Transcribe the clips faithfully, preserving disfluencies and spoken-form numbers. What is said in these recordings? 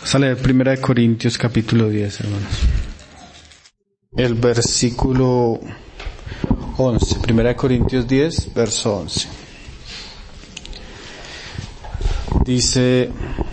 Vamos a leer Primera de Corintios capítulo diez, hermanos. El versículo once. Primera de Corintios diez, verso once. Dice: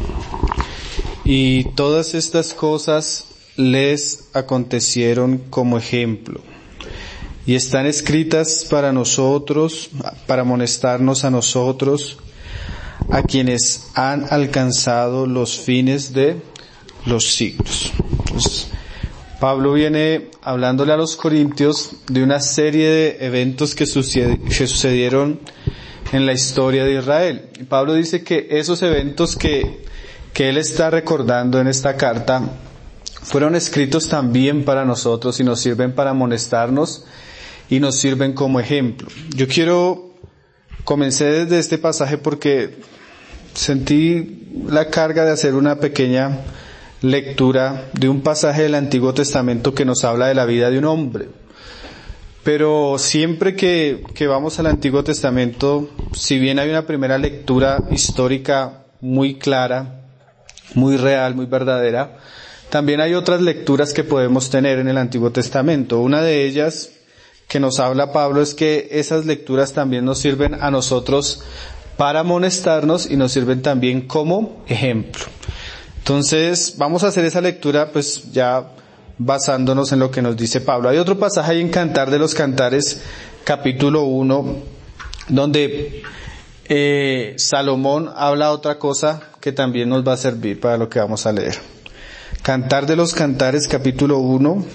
y todas estas cosas les acontecieron como ejemplo, y están escritas para nosotros, para amonestarnos a nosotros, a quienes han alcanzado los fines de los siglos. Entonces, Pablo viene hablándole a los corintios de una serie de eventos que, suced- que sucedieron en la historia de Israel. Y Pablo dice que esos eventos que, que él está recordando en esta carta fueron escritos también para nosotros y nos sirven para amonestarnos y nos sirven como ejemplo. Yo quiero comencé desde este pasaje porque sentí la carga de hacer una pequeña lectura de un pasaje del Antiguo Testamento que nos habla de la vida de un hombre. Pero siempre que, que vamos al Antiguo Testamento, si bien hay una primera lectura histórica muy clara, muy real, muy verdadera, también hay otras lecturas que podemos tener en el Antiguo Testamento. Una de ellas que nos habla Pablo es que esas lecturas también nos sirven a nosotros para amonestarnos y nos sirven también como ejemplo. Entonces, vamos a hacer esa lectura pues ya basándonos en lo que nos dice Pablo. Hay otro pasaje ahí en Cantar de los Cantares, capítulo uno, donde eh, Salomón habla otra cosa que también nos va a servir para lo que vamos a leer. Cantar de los Cantares, capítulo uno,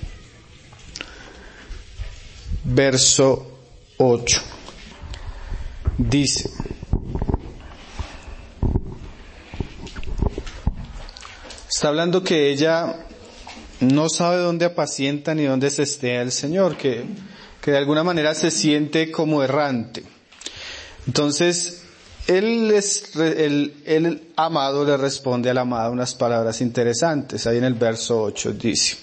verso ocho. Dice: está hablando que ella no sabe dónde apacienta ni dónde se estea el Señor, que, que de alguna manera se siente como errante. Entonces, él, es, el, el amado le responde a la amada unas palabras interesantes. Ahí en el verso ocho dice: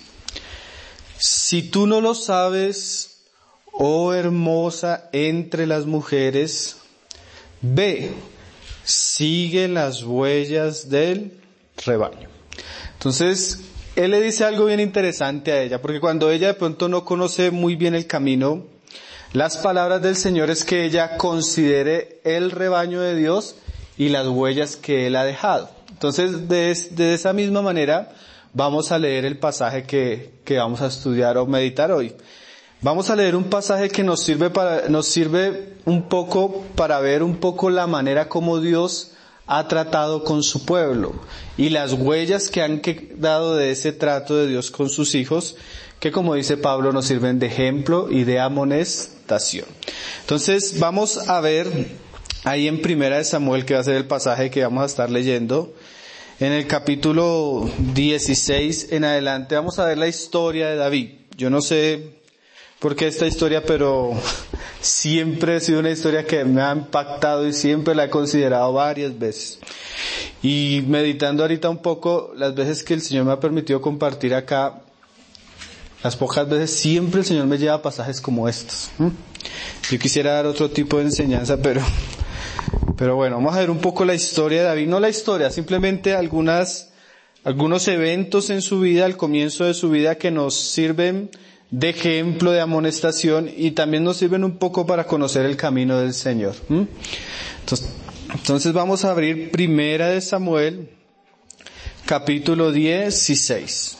si tú no lo sabes, oh hermosa entre las mujeres, ve, sigue las huellas del rebaño. Entonces, él le dice algo bien interesante a ella, porque cuando ella de pronto no conoce muy bien el camino, las palabras del Señor es que ella considere el rebaño de Dios y las huellas que Él ha dejado. Entonces, de, de esa misma manera, vamos a leer el pasaje que, que vamos a estudiar o meditar hoy. Vamos a leer un pasaje que nos sirve para, nos sirve un poco para ver un poco la manera como Dios ha tratado con su pueblo y las huellas que han quedado de ese trato de Dios con sus hijos, que como dice Pablo nos sirven de ejemplo y de amonestación. Entonces vamos a ver ahí en Primera de Samuel, que va a ser el pasaje que vamos a estar leyendo, en el capítulo dieciséis en adelante vamos a ver la historia de David. Yo no sé por qué esta historia, pero siempre ha sido una historia que me ha impactado y siempre la he considerado varias veces. Y meditando ahorita un poco, las veces que el Señor me ha permitido compartir acá, las pocas veces, siempre el Señor me lleva a pasajes como estos. Yo quisiera dar otro tipo de enseñanza, pero, pero bueno, vamos a ver un poco la historia de David. No la historia, simplemente algunas, algunos eventos en su vida, al comienzo de su vida, que nos sirven de ejemplo, de amonestación, y también nos sirven un poco para conocer el camino del Señor. Entonces, entonces vamos a abrir Primera de Samuel, capítulo dieciséis.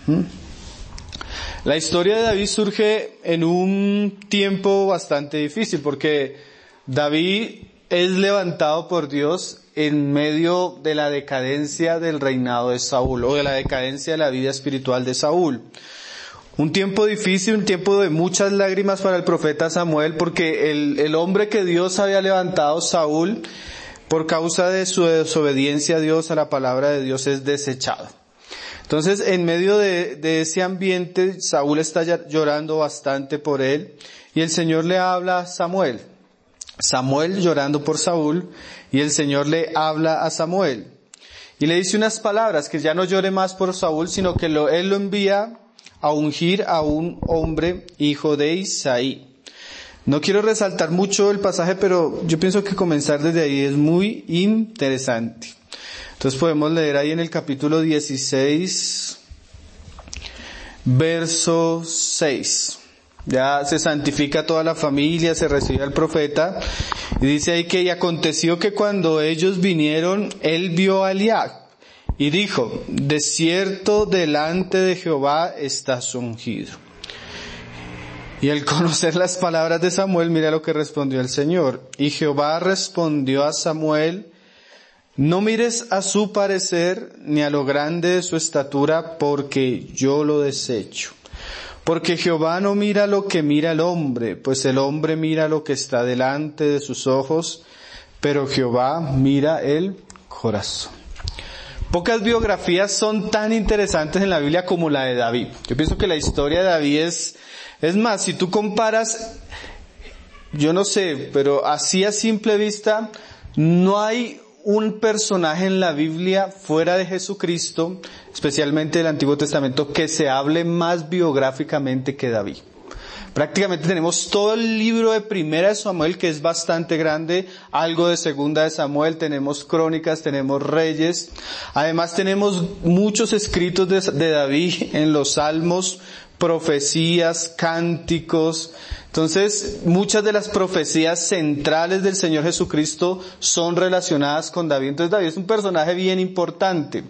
La historia de David surge en un tiempo bastante difícil, porque David es levantado por Dios en medio de la decadencia del reinado de Saúl, o de la decadencia de la vida espiritual de Saúl. Un tiempo difícil, un tiempo de muchas lágrimas para el profeta Samuel, porque el, el hombre que Dios había levantado, Saúl, por causa de su desobediencia a Dios, a la palabra de Dios, es desechado. Entonces, en medio de, de ese ambiente, Saúl está llorando bastante por él, y el Señor le habla a Samuel. Samuel llorando por Saúl, y el Señor le habla a Samuel. Y le dice unas palabras, que ya no llore más por Saúl, sino que lo, él lo envía a ungir a un hombre hijo de Isaí. No quiero resaltar mucho el pasaje, pero yo pienso que comenzar desde ahí es muy interesante. Entonces podemos leer ahí en el capítulo dieciséis, verso seis. Ya se santifica toda la familia, se recibe al profeta, y dice ahí que y aconteció que cuando ellos vinieron, él vio a Eliab, y dijo, de cierto delante de Jehová estás ungido. Y al conocer las palabras de Samuel, mira lo que respondió el Señor. Y Jehová respondió a Samuel, no mires a su parecer, ni a lo grande de su estatura, porque yo lo desecho. Porque Jehová no mira lo que mira el hombre, pues el hombre mira lo que está delante de sus ojos, pero Jehová mira el corazón. Pocas biografías son tan interesantes en la Biblia como la de David. Yo pienso que la historia de David es, es más, si tú comparas, yo no sé, pero así a simple vista, no hay un personaje en la Biblia fuera de Jesucristo, especialmente del Antiguo Testamento, que se hable más biográficamente que David. Prácticamente tenemos todo el libro de Primera de Samuel, que es bastante grande, algo de Segunda de Samuel, tenemos Crónicas, tenemos Reyes, además tenemos muchos escritos de, de David en los Salmos, profecías, cánticos. Entonces, muchas de las profecías centrales del Señor Jesucristo son relacionadas con David. Entonces, David es un personaje bien importante.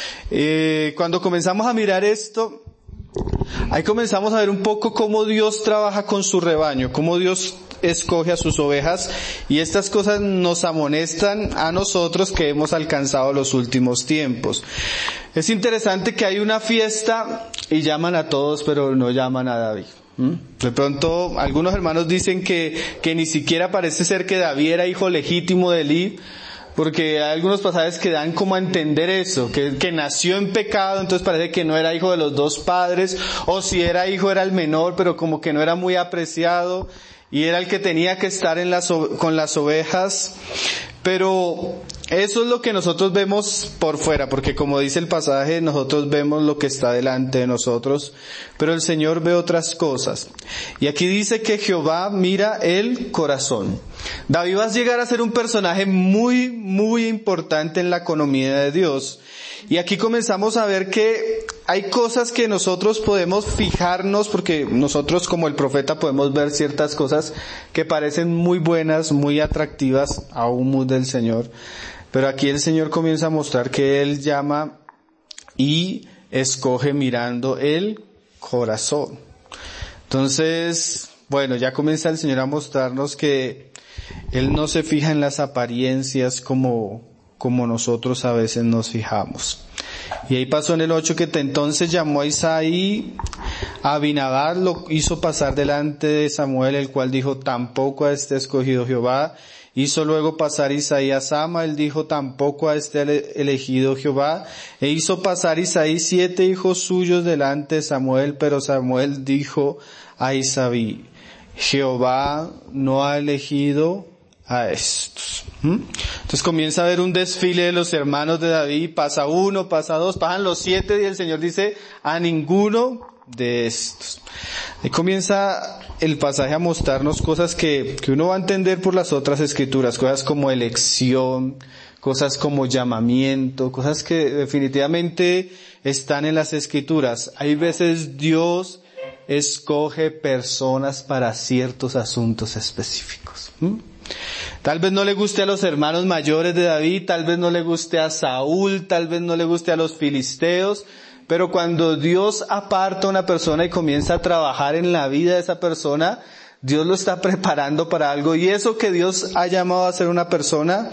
Eh, cuando comenzamos a mirar esto, ahí comenzamos a ver un poco cómo Dios trabaja con su rebaño, cómo Dios escoge a sus ovejas, y estas cosas nos amonestan a nosotros que hemos alcanzado los últimos tiempos. Es interesante que hay una fiesta y llaman a todos, pero no llaman a David. De pronto, algunos hermanos dicen que, que ni siquiera parece ser que David era hijo legítimo de Elí, porque hay algunos pasajes que dan como a entender eso, que, que nació en pecado, entonces parece que no era hijo de los dos padres, o si era hijo era el menor, pero como que no era muy apreciado, y era el que tenía que estar en las, con las ovejas. Pero eso es lo que nosotros vemos por fuera, porque como dice el pasaje, nosotros vemos lo que está delante de nosotros, pero el Señor ve otras cosas. Y aquí dice que Jehová mira el corazón. David va a llegar a ser un personaje muy, muy importante en la economía de Dios. Y aquí comenzamos a ver que hay cosas que nosotros podemos fijarnos, porque nosotros como el profeta podemos ver ciertas cosas que parecen muy buenas, muy atractivas a un mood del Señor. Pero aquí el Señor comienza a mostrar que Él llama y escoge mirando el corazón. Entonces, bueno, ya comienza el Señor a mostrarnos que Él no se fija en las apariencias como como nosotros a veces nos fijamos. Y ahí pasó en el ocho que entonces llamó a Isaí, a Abinadab lo hizo pasar delante de Samuel, el cual dijo, tampoco a este escogido Jehová. Hizo luego pasar Isaí a Sama, él dijo, tampoco a este elegido Jehová. E hizo pasar Isaí siete hijos suyos delante de Samuel, pero Samuel dijo a Isaí, Jehová no ha elegido a estos. ¿Mm? Entonces comienza a ver un desfile de los hermanos de David, pasa uno, pasa dos, pasan los siete y el Señor dice a ninguno de estos. Ahí comienza el pasaje a mostrarnos cosas que, que uno va a entender por las otras escrituras, cosas como elección, cosas como llamamiento, cosas que definitivamente están en las escrituras. Hay veces Dios escoge personas para ciertos asuntos específicos. ¿Mm? Tal vez no le guste a los hermanos mayores de David, tal vez no le guste a Saúl, tal vez no le guste a los filisteos, pero cuando Dios aparta a una persona y comienza a trabajar en la vida de esa persona, Dios lo está preparando para algo, y eso que Dios ha llamado a ser una persona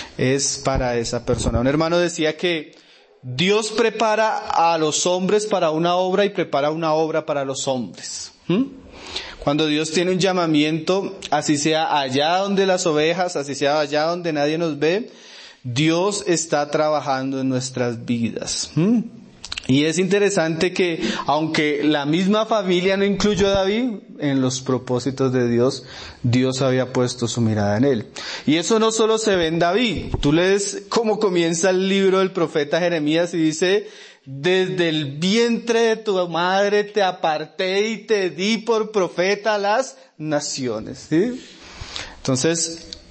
es para esa persona. Un hermano decía que Dios prepara a los hombres para una obra y prepara una obra para los hombres. ¿Mm? Cuando Dios tiene un llamamiento, así sea allá donde las ovejas, así sea allá donde nadie nos ve, Dios está trabajando en nuestras vidas. ¿Mm? Y es interesante que, aunque la misma familia no incluyó a David, en los propósitos de Dios, Dios había puesto su mirada en él. Y eso no solo se ve en David. Tú lees cómo comienza el libro del profeta Jeremías y dice, desde el vientre de tu madre te aparté y te di por profeta a las naciones. ¿Sí? Entonces,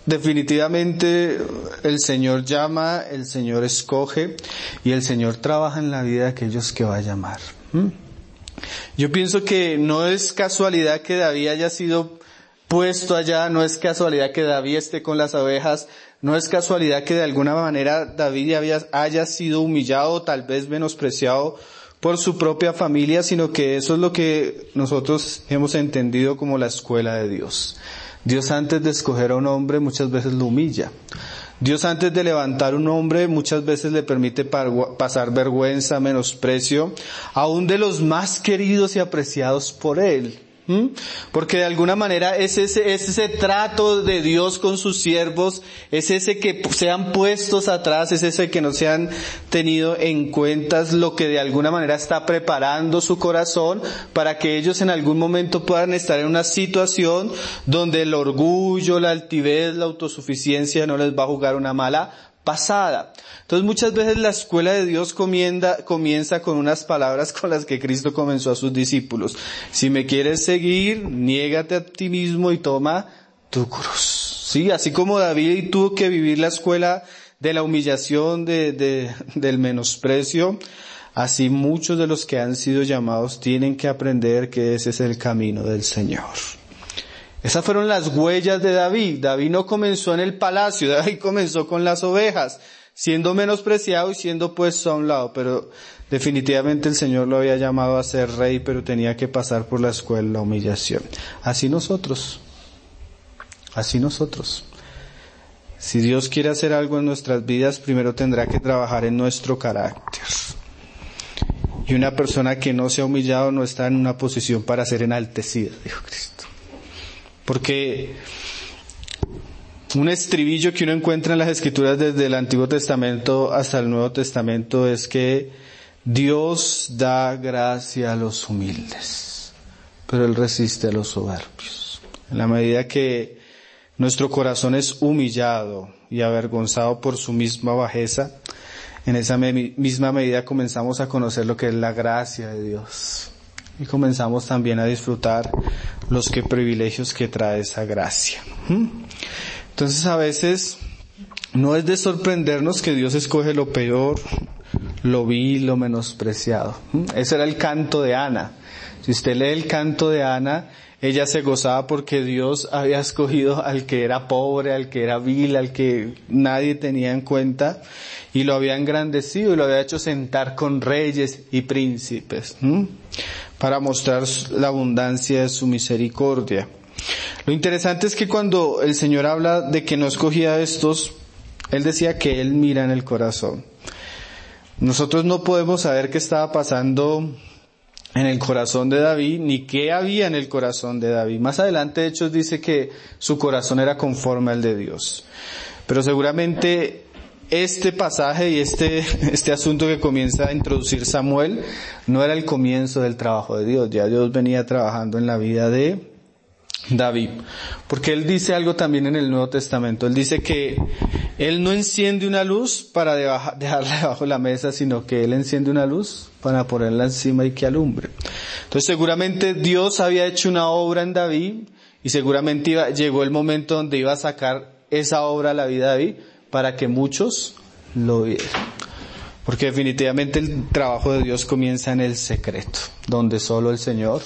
definitivamente el Señor llama, el Señor escoge y el Señor trabaja en la vida de aquellos que va a llamar. ¿Mm? Yo pienso que no es casualidad que David haya sido puesto allá, no es casualidad que David esté con las ovejas, no es casualidad que de alguna manera David había, haya sido humillado, tal vez menospreciado por su propia familia, sino que eso es lo que nosotros hemos entendido como la escuela de Dios. Dios antes de escoger a un hombre muchas veces lo humilla. Dios antes de levantar un hombre muchas veces le permite pasar vergüenza, menosprecio, aún de los más queridos y apreciados por Él. ¿Mm? Porque de alguna manera es ese, es ese trato de Dios con sus siervos, es ese que sean puestos atrás, es ese que no se han tenido en cuenta, es lo que de alguna manera está preparando su corazón para que ellos en algún momento puedan estar en una situación donde el orgullo, la altivez, la autosuficiencia no les va a jugar una mala pasada. Entonces muchas veces la escuela de Dios comienza, comienza con unas palabras con las que Cristo comenzó a sus discípulos. Si me quieres seguir, niégate a ti mismo y toma tu cruz. Sí, así como David tuvo que vivir la escuela de la humillación, de, de, del menosprecio, así muchos de los que han sido llamados tienen que aprender que ese es el camino del Señor. Esas fueron las huellas de David. David no comenzó en el palacio, David comenzó con las ovejas, siendo menospreciado y siendo puesto a un lado, pero definitivamente el Señor lo había llamado a ser rey, pero tenía que pasar por la escuela, la humillación. Así nosotros, así nosotros. Si Dios quiere hacer algo en nuestras vidas, primero tendrá que trabajar en nuestro carácter. Y una persona que no se ha humillado no está en una posición para ser enaltecida, dijo Cristo. Porque un estribillo que uno encuentra en las Escrituras desde el Antiguo Testamento hasta el Nuevo Testamento es que Dios da gracia a los humildes, pero Él resiste a los soberbios. En la medida que nuestro corazón es humillado y avergonzado por su misma bajeza, en esa misma medida comenzamos a conocer lo que es la gracia de Dios. Y comenzamos también a disfrutar los que privilegios que trae esa gracia. Entonces a veces no es de sorprendernos que Dios escoge lo peor, lo vil, lo menospreciado. Ese era el canto de Ana. Si usted lee el canto de Ana, ella se gozaba porque Dios había escogido al que era pobre, al que era vil, al que nadie tenía en cuenta, y lo había engrandecido y lo había hecho sentar con reyes y príncipes, ¿m? para mostrar la abundancia de su misericordia. Lo interesante es que cuando el Señor habla de que no escogía a estos, Él decía que Él mira en el corazón. Nosotros no podemos saber qué estaba pasando en el corazón de David, ni qué había en el corazón de David. Más adelante, de hecho, dice que su corazón era conforme al de Dios. Pero seguramente este pasaje y este, este asunto que comienza a introducir Samuel no era el comienzo del trabajo de Dios. Ya Dios venía trabajando en la vida de David. Porque Él dice algo también en el Nuevo Testamento. Él dice que Él no enciende una luz para debaja, dejarla debajo de la mesa, sino que Él enciende una luz para ponerla encima y que alumbre. Entonces seguramente Dios había hecho una obra en David y seguramente iba, llegó el momento donde iba a sacar esa obra a la vida de David para que muchos lo vieran. Porque definitivamente el trabajo de Dios comienza en el secreto, donde solo el Señor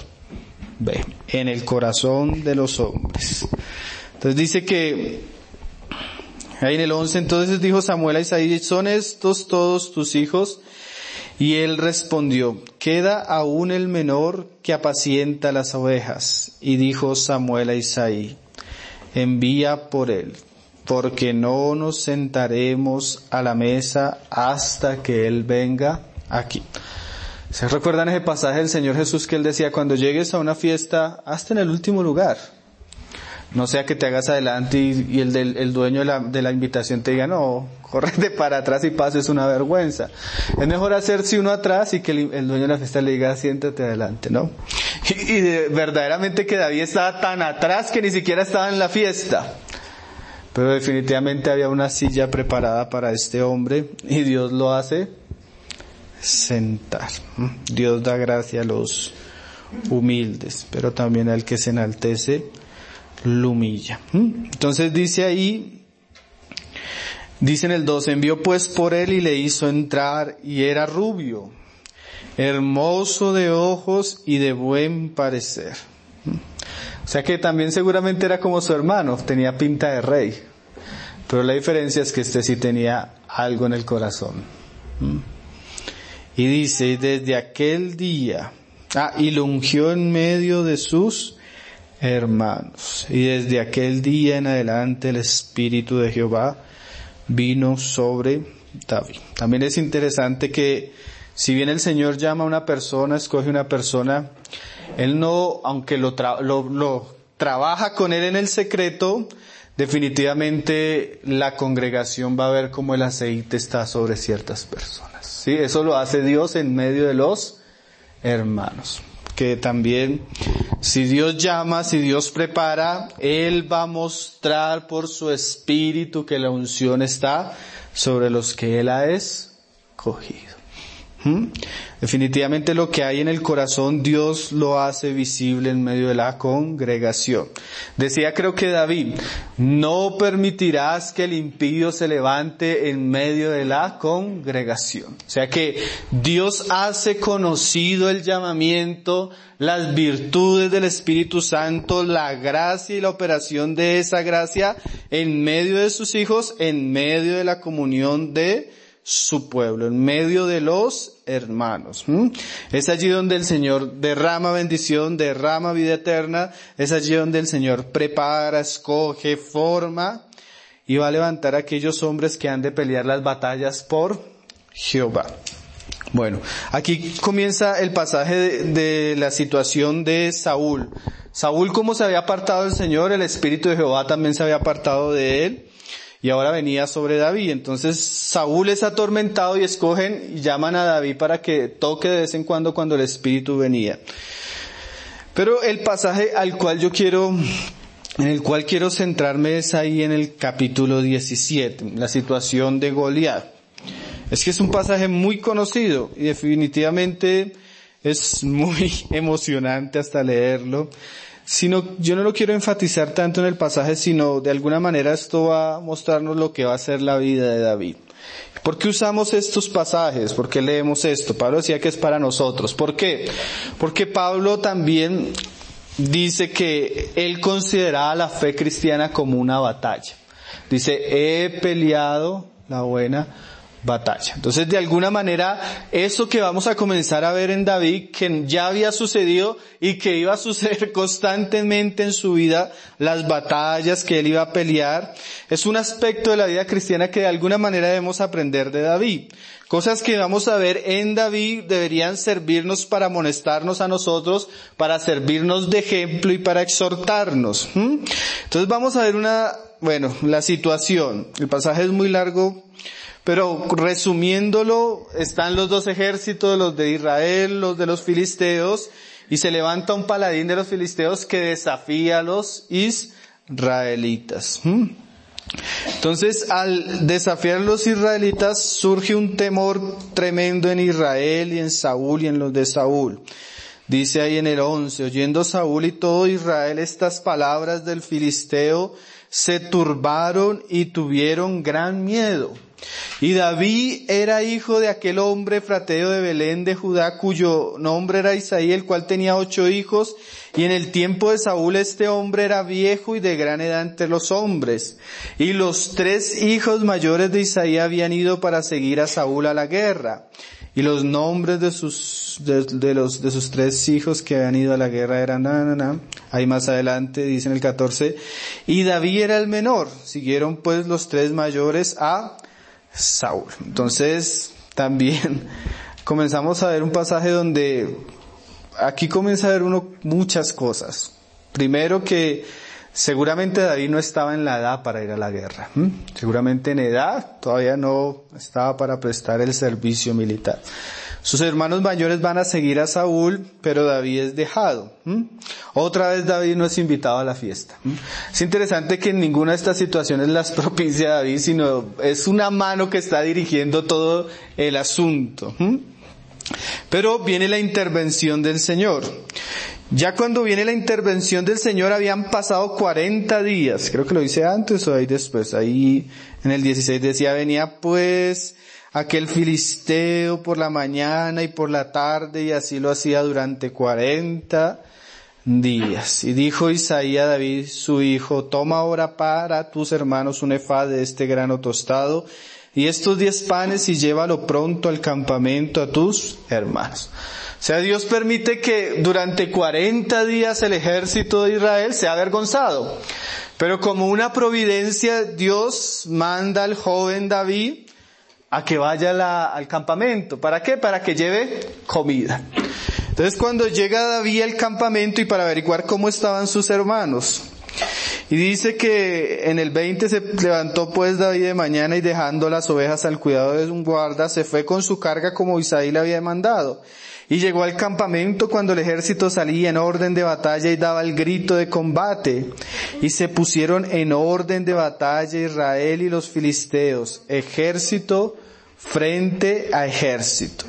ve, en el corazón de los hombres. Entonces dice que, ahí en el once, entonces dijo Samuel a Isaí, ¿son estos todos tus hijos? Y él respondió, queda aún el menor que apacienta las ovejas. Y dijo Samuel a Isaí, envía por él, porque no nos sentaremos a la mesa hasta que él venga aquí. ¿Se recuerdan ese pasaje del Señor Jesús que Él decía, cuando llegues a una fiesta, hazte en el último lugar? No sea que te hagas adelante y, y el, del, el dueño de la, de la invitación te diga, no, córrete para atrás y pases una vergüenza. Es mejor hacerse uno atrás y que el, el dueño de la fiesta le diga, siéntate adelante, ¿no? Y, y de, verdaderamente que David estaba tan atrás que ni siquiera estaba en la fiesta. Pero definitivamente había una silla preparada para este hombre y Dios lo hace sentar. Dios da gracia a los humildes, pero también al que se enaltece lo humilla. Entonces dice ahí, dice en el dos, envió pues por él y le hizo entrar, y era rubio, hermoso de ojos y de buen parecer. O sea que también seguramente era como su hermano, tenía pinta de rey. Pero la diferencia es que este sí tenía algo en el corazón. Y dice, desde aquel día, ah, y lo ungió en medio de sus hermanos. Y desde aquel día en adelante el Espíritu de Jehová vino sobre David. También es interesante que si bien el Señor llama a una persona, escoge una persona, Él no, aunque lo, tra- lo, lo trabaja con Él en el secreto, definitivamente la congregación va a ver cómo el aceite está sobre ciertas personas. Sí, eso lo hace Dios en medio de los hermanos. Que también, si Dios llama, si Dios prepara, Él va a mostrar por su Espíritu que la unción está sobre los que Él ha escogido. ¿Mm? Definitivamente lo que hay en el corazón Dios lo hace visible en medio de la congregación. Decía creo que David, no permitirás que el impío se levante en medio de la congregación. O sea que Dios hace conocido el llamamiento, las virtudes del Espíritu Santo, la gracia y la operación de esa gracia en medio de sus hijos, en medio de la comunión de su pueblo, en medio de los hermanos. ¿Mm? Es allí donde el Señor derrama bendición, derrama vida eterna, es allí donde el Señor prepara, escoge, forma y va a levantar a aquellos hombres que han de pelear las batallas por Jehová. Bueno, aquí comienza el pasaje de, de la situación de Saúl. Saúl, como se había apartado del Señor, el Espíritu de Jehová también se había apartado de él. Y ahora venía sobre David. Entonces Saúl es atormentado y escogen y llaman a David para que toque de vez en cuando cuando el Espíritu venía. Pero el pasaje al cual yo quiero, en el cual quiero centrarme es ahí en el capítulo diecisiete, la situación de Goliat. Es que es un pasaje muy conocido y definitivamente es muy emocionante hasta leerlo. Sino, yo no lo quiero enfatizar tanto en el pasaje, sino de alguna manera esto va a mostrarnos lo que va a ser la vida de David. ¿Por qué usamos estos pasajes? ¿Por qué leemos esto? Pablo decía que es para nosotros. ¿Por qué? Porque Pablo también dice que él consideraba la fe cristiana como una batalla. Dice, he peleado la buena batalla. Entonces, de alguna manera, eso que vamos a comenzar a ver en David, que ya había sucedido y que iba a suceder constantemente en su vida, las batallas que él iba a pelear, es un aspecto de la vida cristiana que de alguna manera debemos aprender de David. Cosas que vamos a ver en David deberían servirnos para amonestarnos a nosotros, para servirnos de ejemplo y para exhortarnos. ¿Mm? Entonces vamos a ver una, bueno, la situación. El pasaje es muy largo, pero resumiéndolo, están los dos ejércitos, los de Israel, los de los filisteos, y se levanta un paladín de los filisteos que desafía a los israelitas. Entonces, al desafiar a los israelitas, surge un temor tremendo en Israel y en Saúl y en los de Saúl. Dice ahí en el once, oyendo Saúl y todo Israel estas palabras del filisteo, se turbaron y tuvieron gran miedo. Y David era hijo de aquel hombre frateo de Belén de Judá, cuyo nombre era Isaí, el cual tenía ocho hijos, y en el tiempo de Saúl este hombre era viejo y de gran edad entre los hombres. Y los tres hijos mayores de Isaí habían ido para seguir a Saúl a la guerra. Y los nombres de sus, de, de los, de sus tres hijos que habían ido a la guerra eran, na, na, na. Ahí más adelante dice en el catorce, y David era el menor. Siguieron pues los tres mayores a Saúl. Entonces, también comenzamos a ver un pasaje donde aquí comienza a ver uno muchas cosas. Primero que seguramente David no estaba en la edad para ir a la guerra. ¿Mm? Seguramente en edad todavía no estaba para prestar el servicio militar. Sus hermanos mayores van a seguir a Saúl, pero David es dejado. ¿Mm? Otra vez David no es invitado a la fiesta. ¿Mm? Es interesante que en ninguna de estas situaciones las propicia David, sino es una mano que está dirigiendo todo el asunto. ¿Mm? Pero viene la intervención del Señor. Ya cuando viene la intervención del Señor habían pasado cuarenta días, creo que lo hice antes o ahí después, ahí en el dieciséis decía, venía pues aquel filisteo por la mañana y por la tarde y así lo hacía durante cuarenta días. Y dijo Isaí a David su hijo, toma ahora para tus hermanos un efá de este grano tostado y estos diez panes y llévalo pronto al campamento a tus hermanos. O sea, Dios permite que durante cuarenta días el ejército de Israel sea avergonzado. Pero como una providencia, Dios manda al joven David a que vaya a la, al campamento. ¿Para qué? Para que lleve comida. Entonces cuando llega David al campamento y para averiguar cómo estaban sus hermanos, y dice que en el veinte se levantó pues David de mañana y dejando las ovejas al cuidado de un guarda, se fue con su carga como Isaí le había mandado. Y llegó al campamento cuando el ejército salía en orden de batalla y daba el grito de combate. Y se pusieron en orden de batalla Israel y los filisteos, ejército frente a ejército.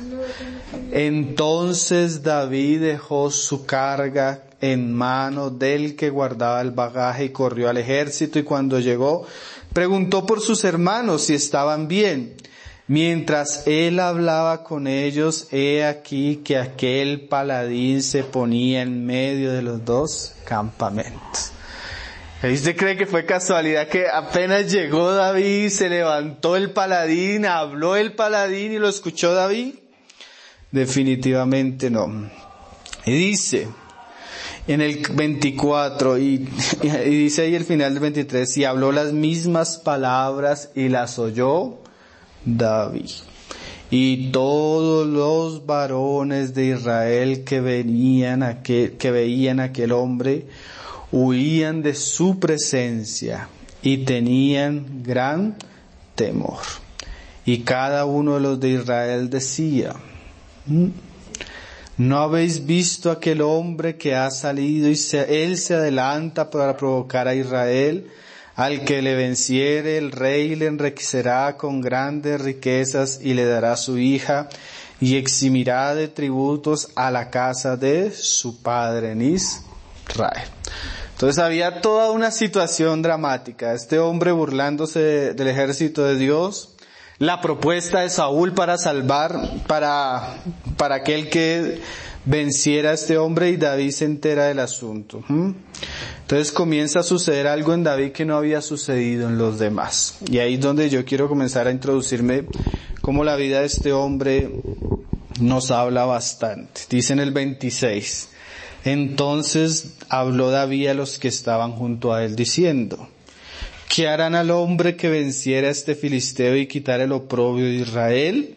Entonces David dejó su carga en mano del que guardaba el bagaje y corrió al ejército, y cuando llegó preguntó por sus hermanos si estaban bien. Mientras él hablaba con ellos, he aquí que aquel paladín se ponía en medio de los dos campamentos. ¿Y usted cree que fue casualidad que apenas llegó David, se levantó el paladín, habló el paladín y lo escuchó David? Definitivamente no. Y dice en el veinticuatro, y, y dice ahí el final del veintitrés, y habló las mismas palabras y las oyó David. Y todos los varones de Israel que venían aquel, que veían a aquel hombre, huían de su presencia y tenían gran temor. Y cada uno de los de Israel decía, ¿no habéis visto aquel hombre que ha salido y se, él se adelanta para provocar a Israel? Al que le venciere, el rey le enriquecerá con grandes riquezas y le dará su hija y eximirá de tributos a la casa de su padre en Israel. Entonces había toda una situación dramática. Este hombre burlándose de, del ejército de Dios, la propuesta de Saúl para salvar, para, para aquel que venciera a este hombre, y David se entera del asunto. ¿Mm? Entonces comienza a suceder algo en David que no había sucedido en los demás. Y ahí es donde yo quiero comenzar a introducirme cómo la vida de este hombre nos habla bastante. Dice en el veintiséis, entonces habló David a los que estaban junto a él diciendo, ¿qué harán al hombre que venciera a este filisteo y quitara el oprobio de Israel?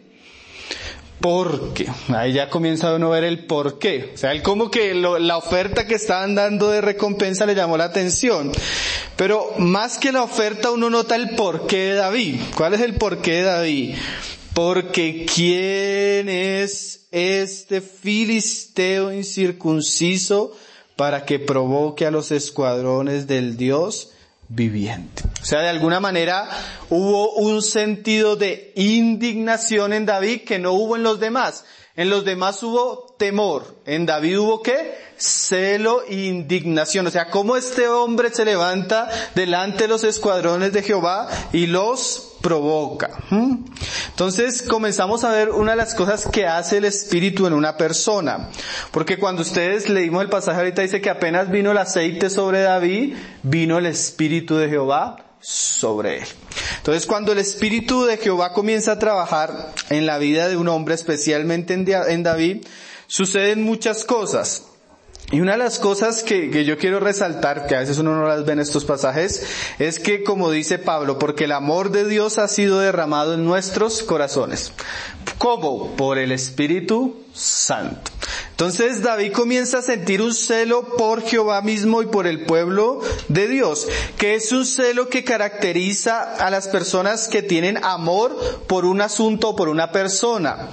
Porque, ahí ya comienza uno a ver el por qué. O sea, él como que lo, la oferta que estaban dando de recompensa le llamó la atención. Pero más que la oferta uno nota el por qué de David. ¿Cuál es el por qué de David? Porque ¿quién es este filisteo incircunciso para que provoque a los escuadrones del Dios viviente? O sea, de alguna manera hubo un sentido de indignación en David que no hubo en los demás. En los demás hubo temor. En David hubo ¿qué? Celo e indignación. O sea, cómo este hombre se levanta delante de los escuadrones de Jehová y los provoca. ¿Mm? Entonces comenzamos a ver una de las cosas que hace el Espíritu en una persona. Porque cuando ustedes leímos el pasaje ahorita dice que apenas vino el aceite sobre David, vino el Espíritu de Jehová sobre él. Entonces cuando el Espíritu de Jehová comienza a trabajar en la vida de un hombre, especialmente en David, suceden muchas cosas. Y una de las cosas que, que yo quiero resaltar, que a veces uno no las ve en estos pasajes, es que como dice Pablo, porque el amor de Dios ha sido derramado en nuestros corazones. ¿Cómo? Por el Espíritu Santo. Entonces David comienza a sentir un celo por Jehová mismo y por el pueblo de Dios, que es un celo que caracteriza a las personas que tienen amor por un asunto o por una persona.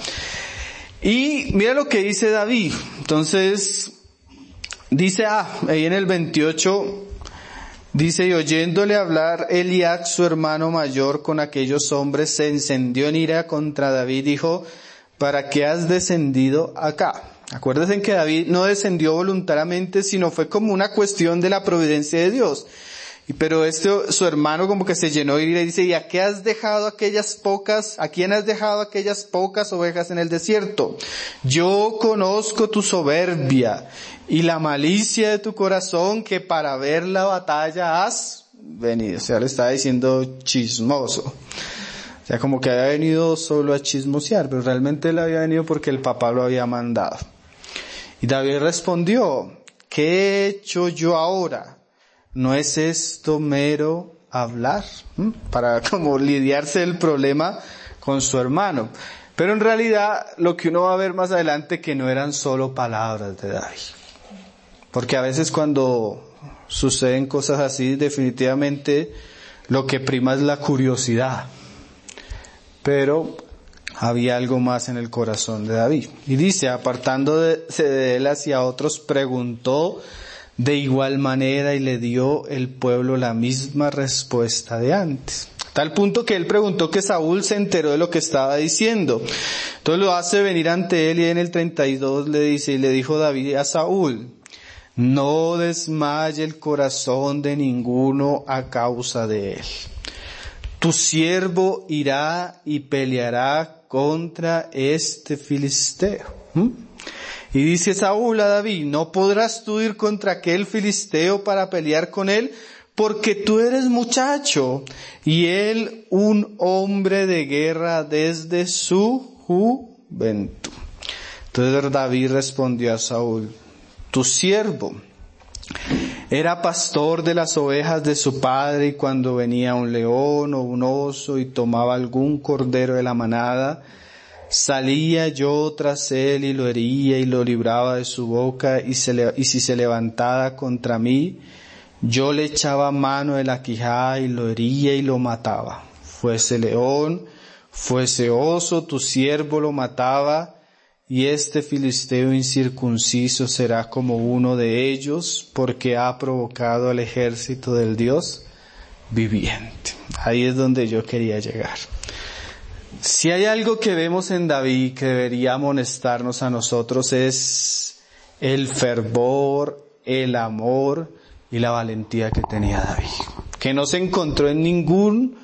Y mira lo que dice David. Entonces, dice, ah, ahí en el veintiocho, dice, y oyéndole hablar Eliab, su hermano mayor, con aquellos hombres, se encendió en ira contra David, dijo, ¿para qué has descendido acá? Acuérdense que David no descendió voluntariamente, sino fue como una cuestión de la providencia de Dios. Y pero este, su hermano como que se llenó y le dice, ¿y a qué has dejado aquellas pocas, a quién has dejado aquellas pocas ovejas en el desierto? Yo conozco tu soberbia y la malicia de tu corazón, que para ver la batalla has venido. O sea, le estaba diciendo chismoso. O sea, como que había venido solo a chismosear, pero realmente él había venido porque el papá lo había mandado. Y David respondió, ¿qué he hecho yo ahora? ¿No es esto mero hablar? ¿Mm? Para como lidiarse el problema con su hermano. Pero en realidad lo que uno va a ver más adelante, que no eran solo palabras de David. Porque a veces cuando suceden cosas así, definitivamente lo que prima es la curiosidad. Pero había algo más en el corazón de David. Y dice, apartándose de él hacia otros, preguntó de igual manera y le dio el pueblo la misma respuesta de antes. Tal punto que él preguntó que Saúl se enteró de lo que estaba diciendo. Entonces lo hace venir ante él y en el treinta y dos le dice, y le dijo David a Saúl, no desmaye el corazón de ninguno a causa de él. Tu siervo irá y peleará contra este filisteo. ¿Mm? Y dice Saúl a David, no podrás tú ir contra aquel filisteo para pelear con él, porque tú eres muchacho y él un hombre de guerra desde su juventud. Entonces David respondió a Saúl, tu siervo era pastor de las ovejas de su padre, y cuando venía un león o un oso y tomaba algún cordero de la manada, salía yo tras él y lo hería y lo libraba de su boca, y, se le, y si se levantaba contra mí, yo le echaba mano de la quijada y lo hería y lo mataba. Fuese león, fuese oso, tu siervo lo mataba, y este filisteo incircunciso será como uno de ellos, porque ha provocado al ejército del Dios viviente. Ahí es donde yo quería llegar. Si hay algo que vemos en David que debería amonestarnos a nosotros, es el fervor, el amor y la valentía que tenía David, que no se encontró en ningún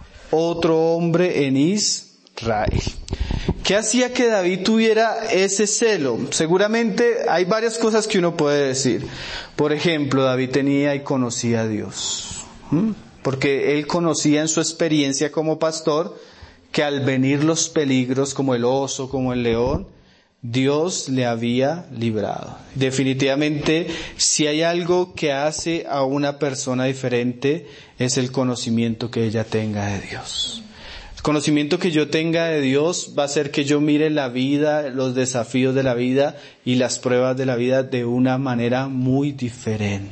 otro hombre en Israel. ¿Qué hacía que David tuviera ese celo? Seguramente hay varias cosas que uno puede decir. Por ejemplo, David tenía y conocía a Dios, ¿Mm? porque él conocía en su experiencia como pastor que al venir los peligros como el oso, como el león, Dios le había librado. Definitivamente, si hay algo que hace a una persona diferente, es el conocimiento que ella tenga de Dios. El conocimiento que yo tenga de Dios va a hacer que yo mire la vida, los desafíos de la vida y las pruebas de la vida de una manera muy diferente.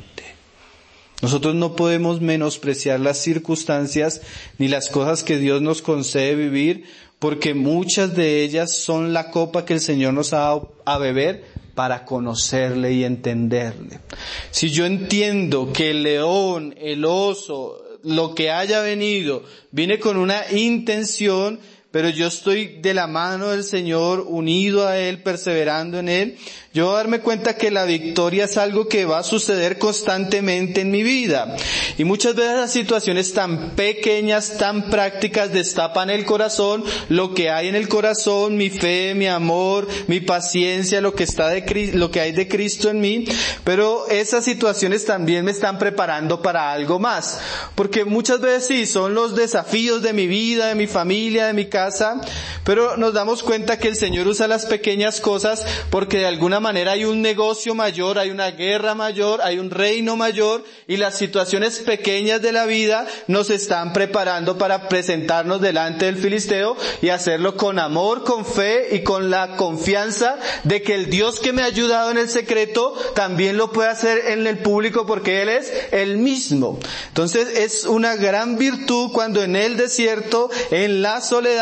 Nosotros no podemos menospreciar las circunstancias ni las cosas que Dios nos concede vivir, porque muchas de ellas son la copa que el Señor nos ha dado a beber para conocerle y entenderle. Si yo entiendo que el león, el oso, lo que haya venido, viene con una intención, pero yo estoy de la mano del Señor, unido a Él, perseverando en Él, yo voy a darme cuenta que la victoria es algo que va a suceder constantemente en mi vida. Y muchas veces las situaciones tan pequeñas, tan prácticas, destapan el corazón, lo que hay en el corazón, mi fe, mi amor, mi paciencia, lo que está de lo que hay de Cristo en mí. Pero esas situaciones también me están preparando para algo más. Porque muchas veces sí, son los desafíos de mi vida, de mi familia, de mi casa, pero nos damos cuenta que el Señor usa las pequeñas cosas porque de alguna manera hay un negocio mayor, hay una guerra mayor, hay un reino mayor, y las situaciones pequeñas de la vida nos están preparando para presentarnos delante del filisteo y hacerlo con amor, con fe y con la confianza de que el Dios que me ha ayudado en el secreto también lo puede hacer en el público, porque Él es el mismo. Entonces es una gran virtud cuando en el desierto, en la soledad,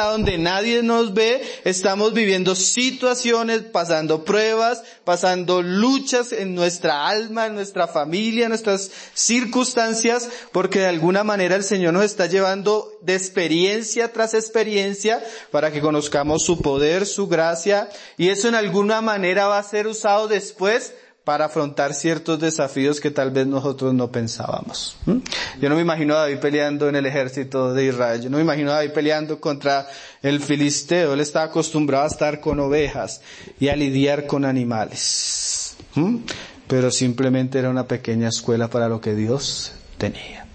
allá donde nadie nos ve, estamos viviendo situaciones, pasando pruebas, pasando luchas en nuestra alma, en nuestra familia, en nuestras circunstancias, porque de alguna manera el Señor nos está llevando de experiencia tras experiencia para que conozcamos su poder, su gracia, y eso en alguna manera va a ser usado después para afrontar ciertos desafíos que tal vez nosotros no pensábamos. ¿Mm? Yo no me imagino a David peleando en el ejército de Israel. Yo no me imagino a David peleando contra el filisteo. Él estaba acostumbrado a estar con ovejas y a lidiar con animales. ¿Mm? Pero simplemente era una pequeña escuela para lo que Dios tenía.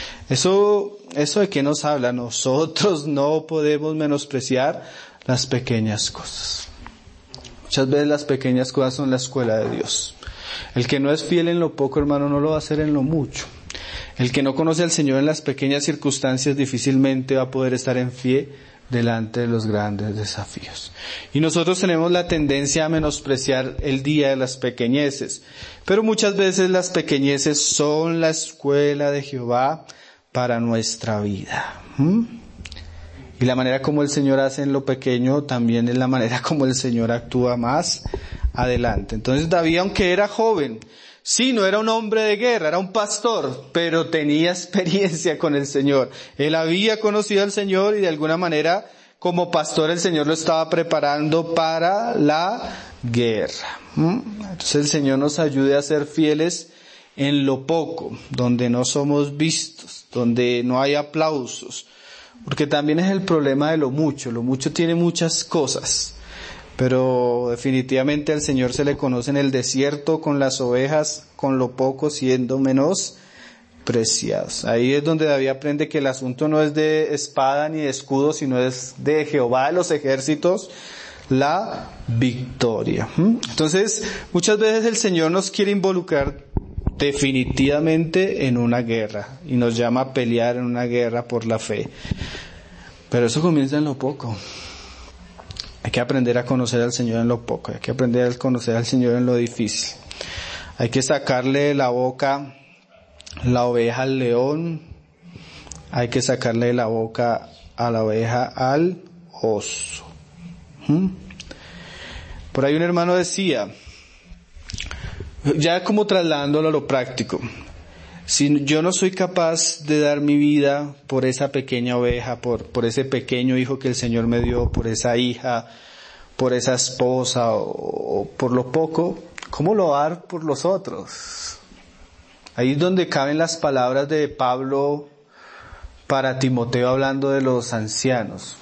Eso, eso de qué nos habla. Nosotros no podemos menospreciar las pequeñas cosas. Muchas veces las pequeñas cosas son la escuela de Dios. El que no es fiel en lo poco, hermano, no lo va a hacer en lo mucho. El que no conoce al Señor en las pequeñas circunstancias difícilmente va a poder estar en pie delante de los grandes desafíos. Y nosotros tenemos la tendencia a menospreciar el día de las pequeñeces. Pero muchas veces las pequeñeces son la escuela de Jehová para nuestra vida. ¿Mm? Y la manera como el Señor hace en lo pequeño también es la manera como el Señor actúa más adelante. Entonces David, aunque era joven, sí, no era un hombre de guerra, era un pastor, pero tenía experiencia con el Señor. Él había conocido al Señor y de alguna manera como pastor el Señor lo estaba preparando para la guerra. Entonces el Señor nos ayude a ser fieles en lo poco, donde no somos vistos, donde no hay aplausos. Porque también es el problema de lo mucho. Lo mucho tiene muchas cosas. Pero definitivamente al Señor se le conoce en el desierto con las ovejas, con lo poco siendo menospreciados. Ahí es donde David aprende que el asunto no es de espada ni de escudo, sino es de Jehová de los ejércitos, la victoria. Entonces, muchas veces el Señor nos quiere involucrar definitivamente en una guerra y nos llama a pelear en una guerra por la fe. Pero eso comienza en lo poco. Hay que aprender a conocer al Señor en lo poco, hay que aprender a conocer al Señor en lo difícil. Hay que sacarle de la boca la oveja al león, hay que sacarle de la boca a la oveja al oso. ¿Mm? Por ahí un hermano decía, ya como trasladándolo a lo práctico, si yo no soy capaz de dar mi vida por esa pequeña oveja, por, por ese pequeño hijo que el Señor me dio, por esa hija, por esa esposa o, o por lo poco, ¿cómo lo va a dar por los otros? Ahí es donde caben las palabras de Pablo para Timoteo hablando de los ancianos.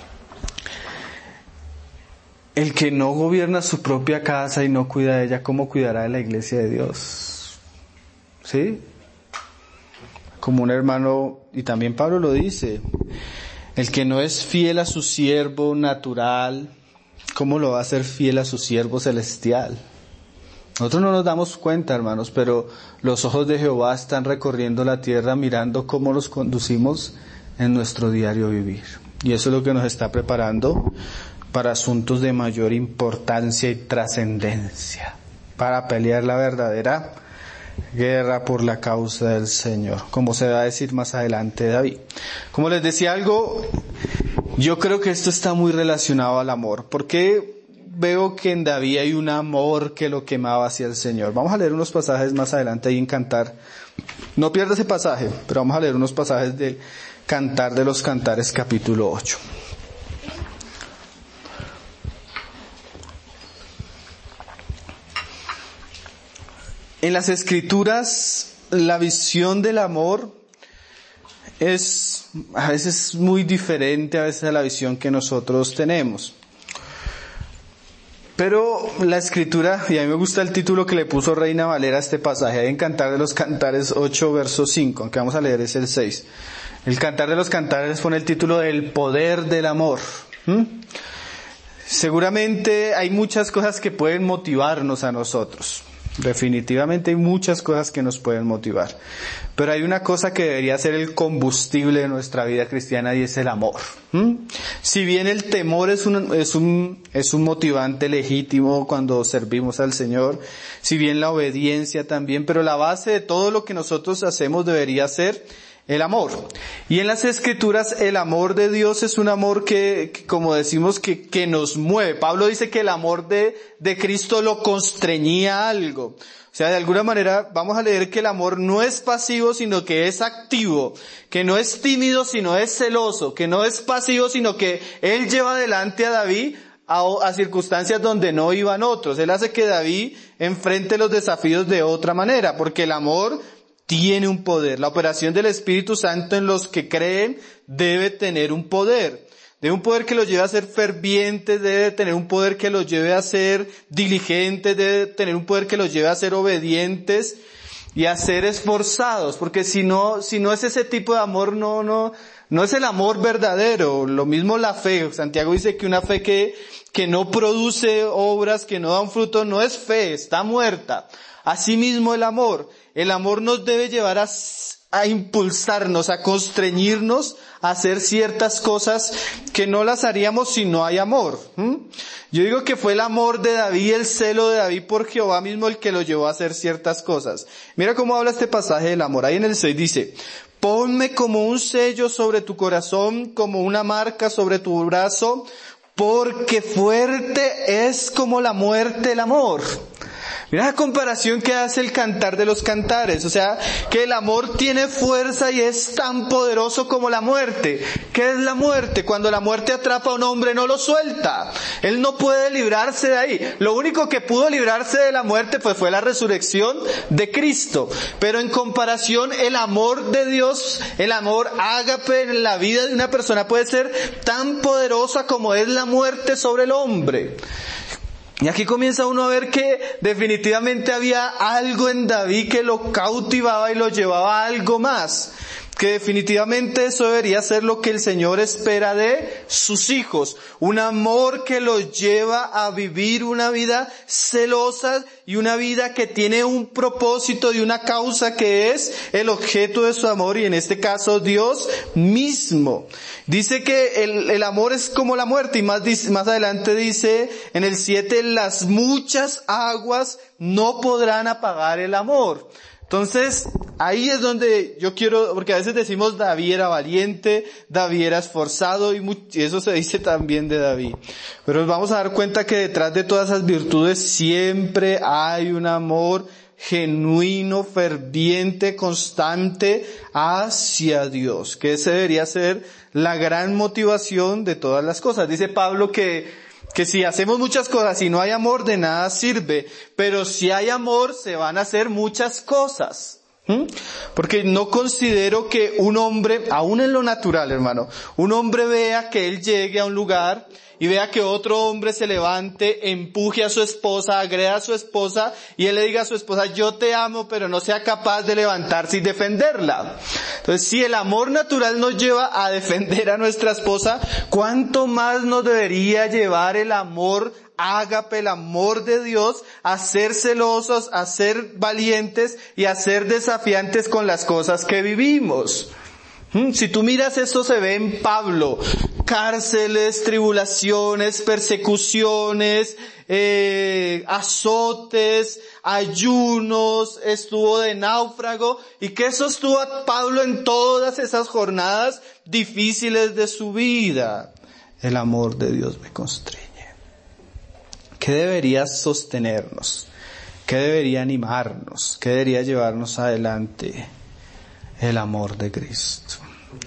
El que no gobierna su propia casa y no cuida de ella, ¿cómo cuidará de la iglesia de Dios? ¿Sí? Como un hermano, y también Pablo lo dice, el que no es fiel a su siervo natural, ¿cómo lo va a ser fiel a su siervo celestial? Nosotros no nos damos cuenta, hermanos, pero los ojos de Jehová están recorriendo la tierra mirando cómo los conducimos en nuestro diario vivir. Y eso es lo que nos está preparando para asuntos de mayor importancia y trascendencia, para pelear la verdadera guerra por la causa del Señor, como se va a decir más adelante David. Como les decía algo, yo creo que esto está muy relacionado al amor, porque veo que en David hay un amor que lo quemaba hacia el Señor. Vamos a leer unos pasajes más adelante ahí en Cantar. No pierda ese pasaje, pero vamos a leer unos pasajes del Cantar de los Cantares, capítulo ocho. En las Escrituras, la visión del amor es a veces muy diferente a veces a la visión que nosotros tenemos. Pero la Escritura, y a mí me gusta el título que le puso Reina Valera a este pasaje, hay en Cantar de los Cantares ocho, verso cinco, aunque vamos a leer es el seis. El Cantar de los Cantares pone el título del poder del amor. ¿Mm? Seguramente hay muchas cosas que pueden motivarnos a nosotros. Definitivamente hay muchas cosas que nos pueden motivar. Pero hay una cosa que debería ser el combustible de nuestra vida cristiana y es el amor. ¿Mm? Si bien el temor es un, es un, es un motivante legítimo cuando servimos al Señor, si bien la obediencia también, pero la base de todo lo que nosotros hacemos debería ser el amor. Y en las Escrituras el amor de Dios es un amor que, que como decimos, que, que nos mueve. Pablo dice que el amor de, de Cristo lo constreñía a algo. O sea, de alguna manera vamos a leer que el amor no es pasivo, sino que es activo, que no es tímido, sino es celoso, que no es pasivo, sino que él lleva adelante a David a, a circunstancias donde no iban otros. Él hace que David enfrente los desafíos de otra manera, porque el amor tiene un poder. La operación del Espíritu Santo en los que creen debe tener un poder. Debe un poder que los lleve a ser fervientes, debe tener un poder que los lleve a ser diligentes, debe tener un poder que los lleve a ser obedientes y a ser esforzados, porque si no, si no es ese tipo de amor, no, no, no es el amor verdadero. Lo mismo la fe. Santiago dice que una fe que, que no produce obras, que no da un fruto, no es fe, está muerta. Asimismo el amor. El amor nos debe llevar a, a impulsarnos, a constreñirnos a hacer ciertas cosas que no las haríamos si no hay amor. ¿Mm? Yo digo que fue el amor de David, el celo de David por Jehová mismo el que lo llevó a hacer ciertas cosas. Mira cómo habla este pasaje del amor. Ahí en el seis dice: ponme como un sello sobre tu corazón, como una marca sobre tu brazo, porque fuerte es como la muerte el amor. Mira la comparación que hace el Cantar de los Cantares, o sea, que el amor tiene fuerza y es tan poderoso como la muerte. ¿Qué es la muerte? Cuando la muerte atrapa a un hombre no lo suelta. Él no puede librarse de ahí. Lo único que pudo librarse de la muerte pues fue la resurrección de Cristo. Pero en comparación, el amor de Dios, el amor ágape en la vida de una persona puede ser tan poderosa como es la muerte sobre el hombre. Y aquí comienza uno a ver que definitivamente había algo en David que lo cautivaba y lo llevaba a algo más. Que definitivamente eso debería ser lo que el Señor espera de sus hijos. Un amor que los lleva a vivir una vida celosa y una vida que tiene un propósito y una causa que es el objeto de su amor, y en este caso Dios mismo. Dice que el, el amor es como la muerte, y más, más adelante dice en el siete, las muchas aguas no podrán apagar el amor. Entonces, ahí es donde yo quiero, porque a veces decimos David era valiente, David era esforzado, y, much, y eso se dice también de David. Pero nos vamos a dar cuenta que detrás de todas esas virtudes siempre hay un amor genuino, ferviente, constante hacia Dios, que ese debería ser la gran motivación de todas las cosas. Dice Pablo que que si hacemos muchas cosas y no hay amor, de nada sirve. Pero si hay amor, se van a hacer muchas cosas. ¿Mm? Porque no considero que un hombre, aún en lo natural, hermano, un hombre vea que él llegue a un lugar y vea que otro hombre se levante, empuje a su esposa, agreda a su esposa, y él le diga a su esposa, yo te amo, pero no sea capaz de levantarse y defenderla. Entonces, si el amor natural nos lleva a defender a nuestra esposa, ¿cuánto más nos debería llevar el amor ágape, el amor de Dios, a ser celosos, a ser valientes y a ser desafiantes con las cosas que vivimos? Si tú miras, esto se ve en Pablo: cárceles, tribulaciones, persecuciones, eh, azotes, ayunos, estuvo de náufrago. ¿Y qué sostuvo a Pablo en todas esas jornadas difíciles de su vida? El amor de Dios me constriñe. ¿Qué debería sostenernos? ¿Qué debería animarnos? ¿Qué debería llevarnos adelante? El amor de Cristo.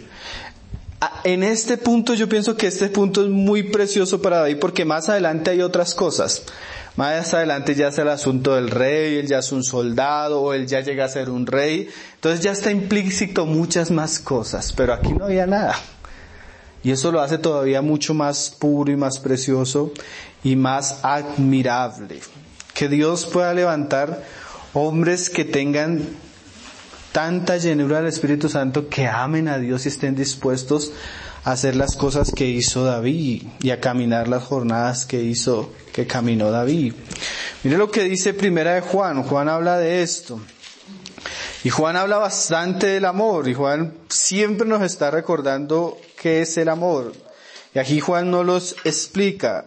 En este punto, yo pienso que este punto es muy precioso para David, porque más adelante hay otras cosas. Más adelante ya es el asunto del rey, él ya es un soldado, o él ya llega a ser un rey. Entonces ya está implícito muchas más cosas, pero aquí no había nada. Y eso lo hace todavía mucho más puro y más precioso y más admirable. Que Dios pueda levantar hombres que tengan tanta llenura del Espíritu Santo, que amen a Dios y estén dispuestos a hacer las cosas que hizo David y a caminar las jornadas que hizo, que caminó David. Mire lo que dice Primera de Juan. Juan habla de esto. Y Juan habla bastante del amor, y Juan siempre nos está recordando qué es el amor. Y aquí Juan nos los explica.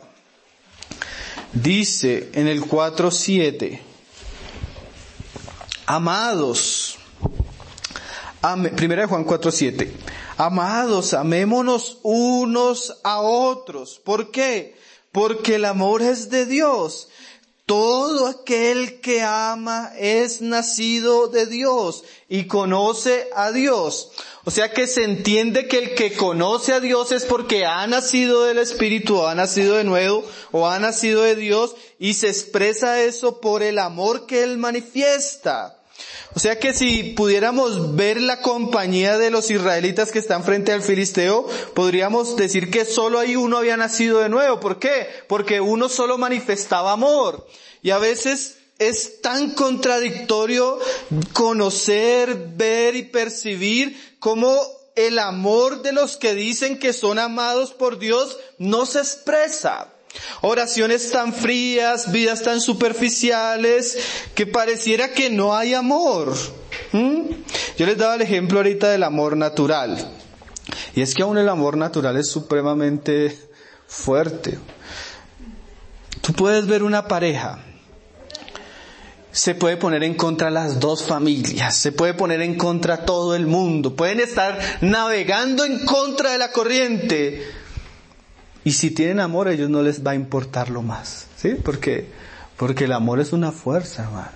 Dice en el cuatro siete, amados, Primera de Juan cuatro siete. Amados, amémonos unos a otros. ¿Por qué? Porque el amor es de Dios. Todo aquel que ama es nacido de Dios y conoce a Dios. O sea que se entiende que el que conoce a Dios es porque ha nacido del Espíritu, o ha nacido de nuevo, o ha nacido de Dios, y se expresa eso por el amor que Él manifiesta. O sea que si pudiéramos ver la compañía de los israelitas que están frente al filisteo, podríamos decir que solo ahí uno había nacido de nuevo. ¿Por qué? Porque uno solo manifestaba amor. Y a veces es tan contradictorio conocer, ver y percibir cómo el amor de los que dicen que son amados por Dios no se expresa. Oraciones tan frías, vidas tan superficiales, que pareciera que no hay amor. ¿Mm? Yo les daba el ejemplo ahorita del amor natural. Y es que aún el amor natural es supremamente fuerte. Tú puedes ver una pareja, se puede poner en contra las dos familias, se puede poner en contra todo el mundo, pueden estar navegando en contra de la corriente. Y si tienen amor, a ellos no les va a importar lo más, ¿sí? Porque, porque el amor es una fuerza, hermano.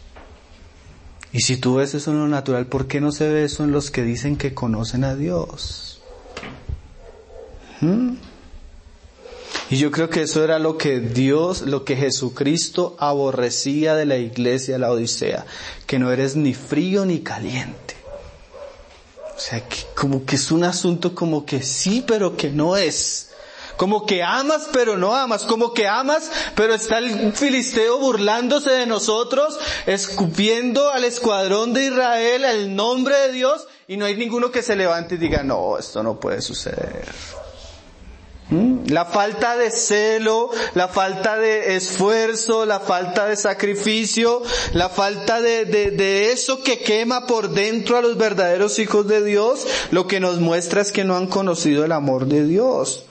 Y si tú ves eso en lo natural, ¿por qué no se ve eso en los que dicen que conocen a Dios? ¿Mm? Y yo creo que eso era lo que Dios, lo que Jesucristo aborrecía de la iglesia de la Odisea, que no eres ni frío ni caliente. O sea, que como que es un asunto como que sí, pero que no es. Como que amas pero no amas, como que amas pero está el filisteo burlándose de nosotros, escupiendo al escuadrón de Israel, el nombre de Dios, y no hay ninguno que se levante y diga, no, esto no puede suceder. ¿Mm? La falta de celo, la falta de esfuerzo, la falta de sacrificio, la falta de, de, de eso que quema por dentro a los verdaderos hijos de Dios, lo que nos muestra es que no han conocido el amor de Dios.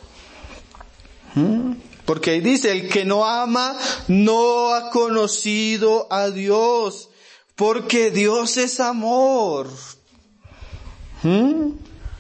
Porque ahí dice, el que no ama no ha conocido a Dios, porque Dios es amor. ¿Mm?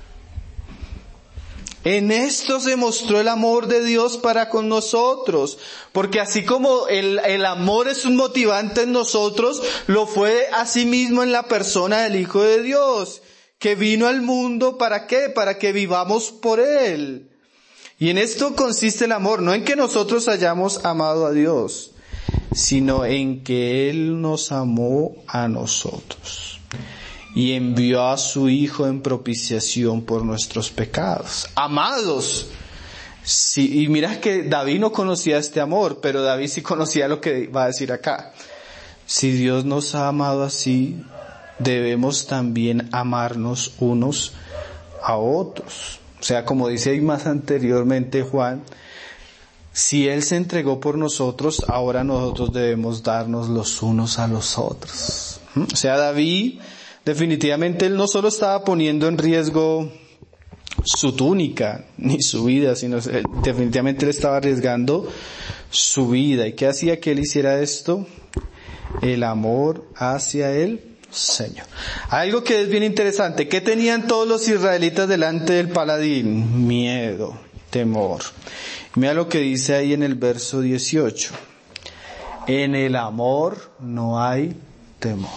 En esto se mostró el amor de Dios para con nosotros, porque así como el, el amor es un motivante en nosotros, lo fue asimismo en la persona del Hijo de Dios, que vino al mundo, ¿para qué? Para que vivamos por Él. Y en esto consiste el amor, no en que nosotros hayamos amado a Dios, sino en que Él nos amó a nosotros y envió a su Hijo en propiciación por nuestros pecados. Amados. Sí, y mira que David no conocía este amor, pero David sí conocía lo que va a decir acá. Si Dios nos ha amado así, debemos también amarnos unos a otros. O sea, como dice ahí más anteriormente Juan, si Él se entregó por nosotros, ahora nosotros debemos darnos los unos a los otros. O sea, David, definitivamente él no solo estaba poniendo en riesgo su túnica, ni su vida, sino él, definitivamente él estaba arriesgando su vida. ¿Y qué hacía que él hiciera esto? El amor hacia él. Señor. Algo que es bien interesante, ¿qué tenían todos los israelitas delante del paladín? Miedo, temor. Mira lo que dice ahí en el verso dieciocho. En el amor no hay temor.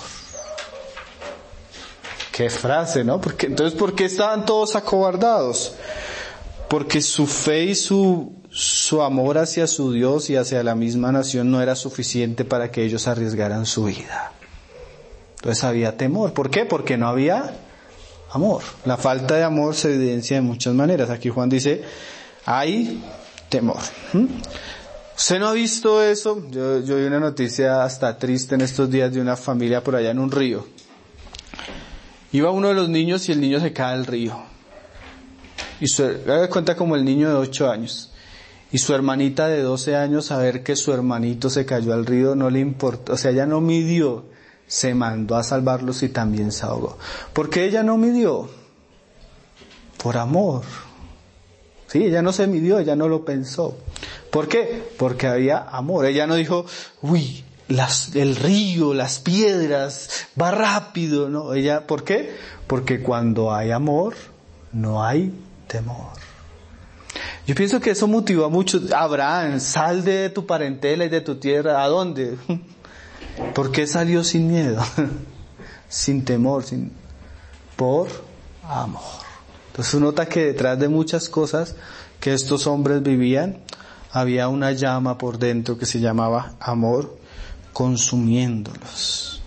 Qué frase, ¿no? Porque entonces, ¿por qué estaban todos acobardados? Porque su fe y su, su amor hacia su Dios y hacia la misma nación no era suficiente para que ellos arriesgaran su vida. Entonces había temor. ¿Por qué? Porque no había amor. La falta de amor se evidencia de muchas maneras. Aquí Juan dice, hay temor. ¿Mm? ¿Usted no ha visto eso? Yo, yo vi una noticia hasta triste en estos días de una familia por allá en un río. Iba uno de los niños y el niño se cae al río. Y se da cuenta como el niño de ocho años. Y su hermanita de doce años, a ver que su hermanito se cayó al río, no le importó. O sea, ella no midió. Se mandó a salvarlos y también se ahogó. ¿Por qué ella no midió? Por amor. Sí, ella no se midió, ella no lo pensó. ¿Por qué? Porque había amor. Ella no dijo, uy, las, el río, las piedras, va rápido, ¿no? Ella, ¿por qué? Porque cuando hay amor, no hay temor. Yo pienso que eso motivó a muchos. Abraham, sal de tu parentela y de tu tierra. ¿A dónde? ¿Por qué salió sin miedo? Sin temor, sin, por amor. Entonces uno nota que detrás de muchas cosas que estos hombres vivían, había una llama por dentro que se llamaba amor, consumiéndolos.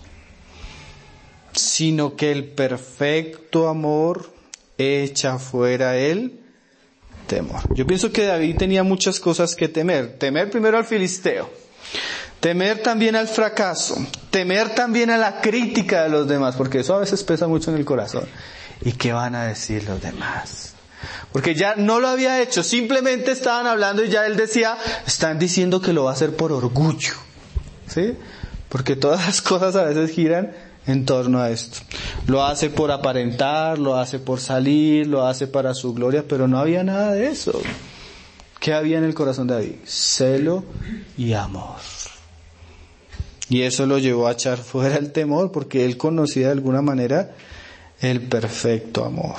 Sino que el perfecto amor echa fuera el temor. Yo pienso que David tenía muchas cosas que temer. Temer primero al filisteo. Temer también al fracaso. Temer también a la crítica de los demás, porque eso a veces pesa mucho en el corazón. ¿Y qué van a decir los demás? Porque ya no lo había hecho, simplemente estaban hablando y ya él decía, están diciendo que lo va a hacer por orgullo. ¿Sí? Porque todas las cosas a veces giran en torno a esto. Lo hace por aparentar, lo hace por salir, lo hace para su gloria, pero no había nada de eso. ¿Qué había en el corazón de David? Celo y amor. Y eso lo llevó a echar fuera el temor, porque él conocía de alguna manera el perfecto amor.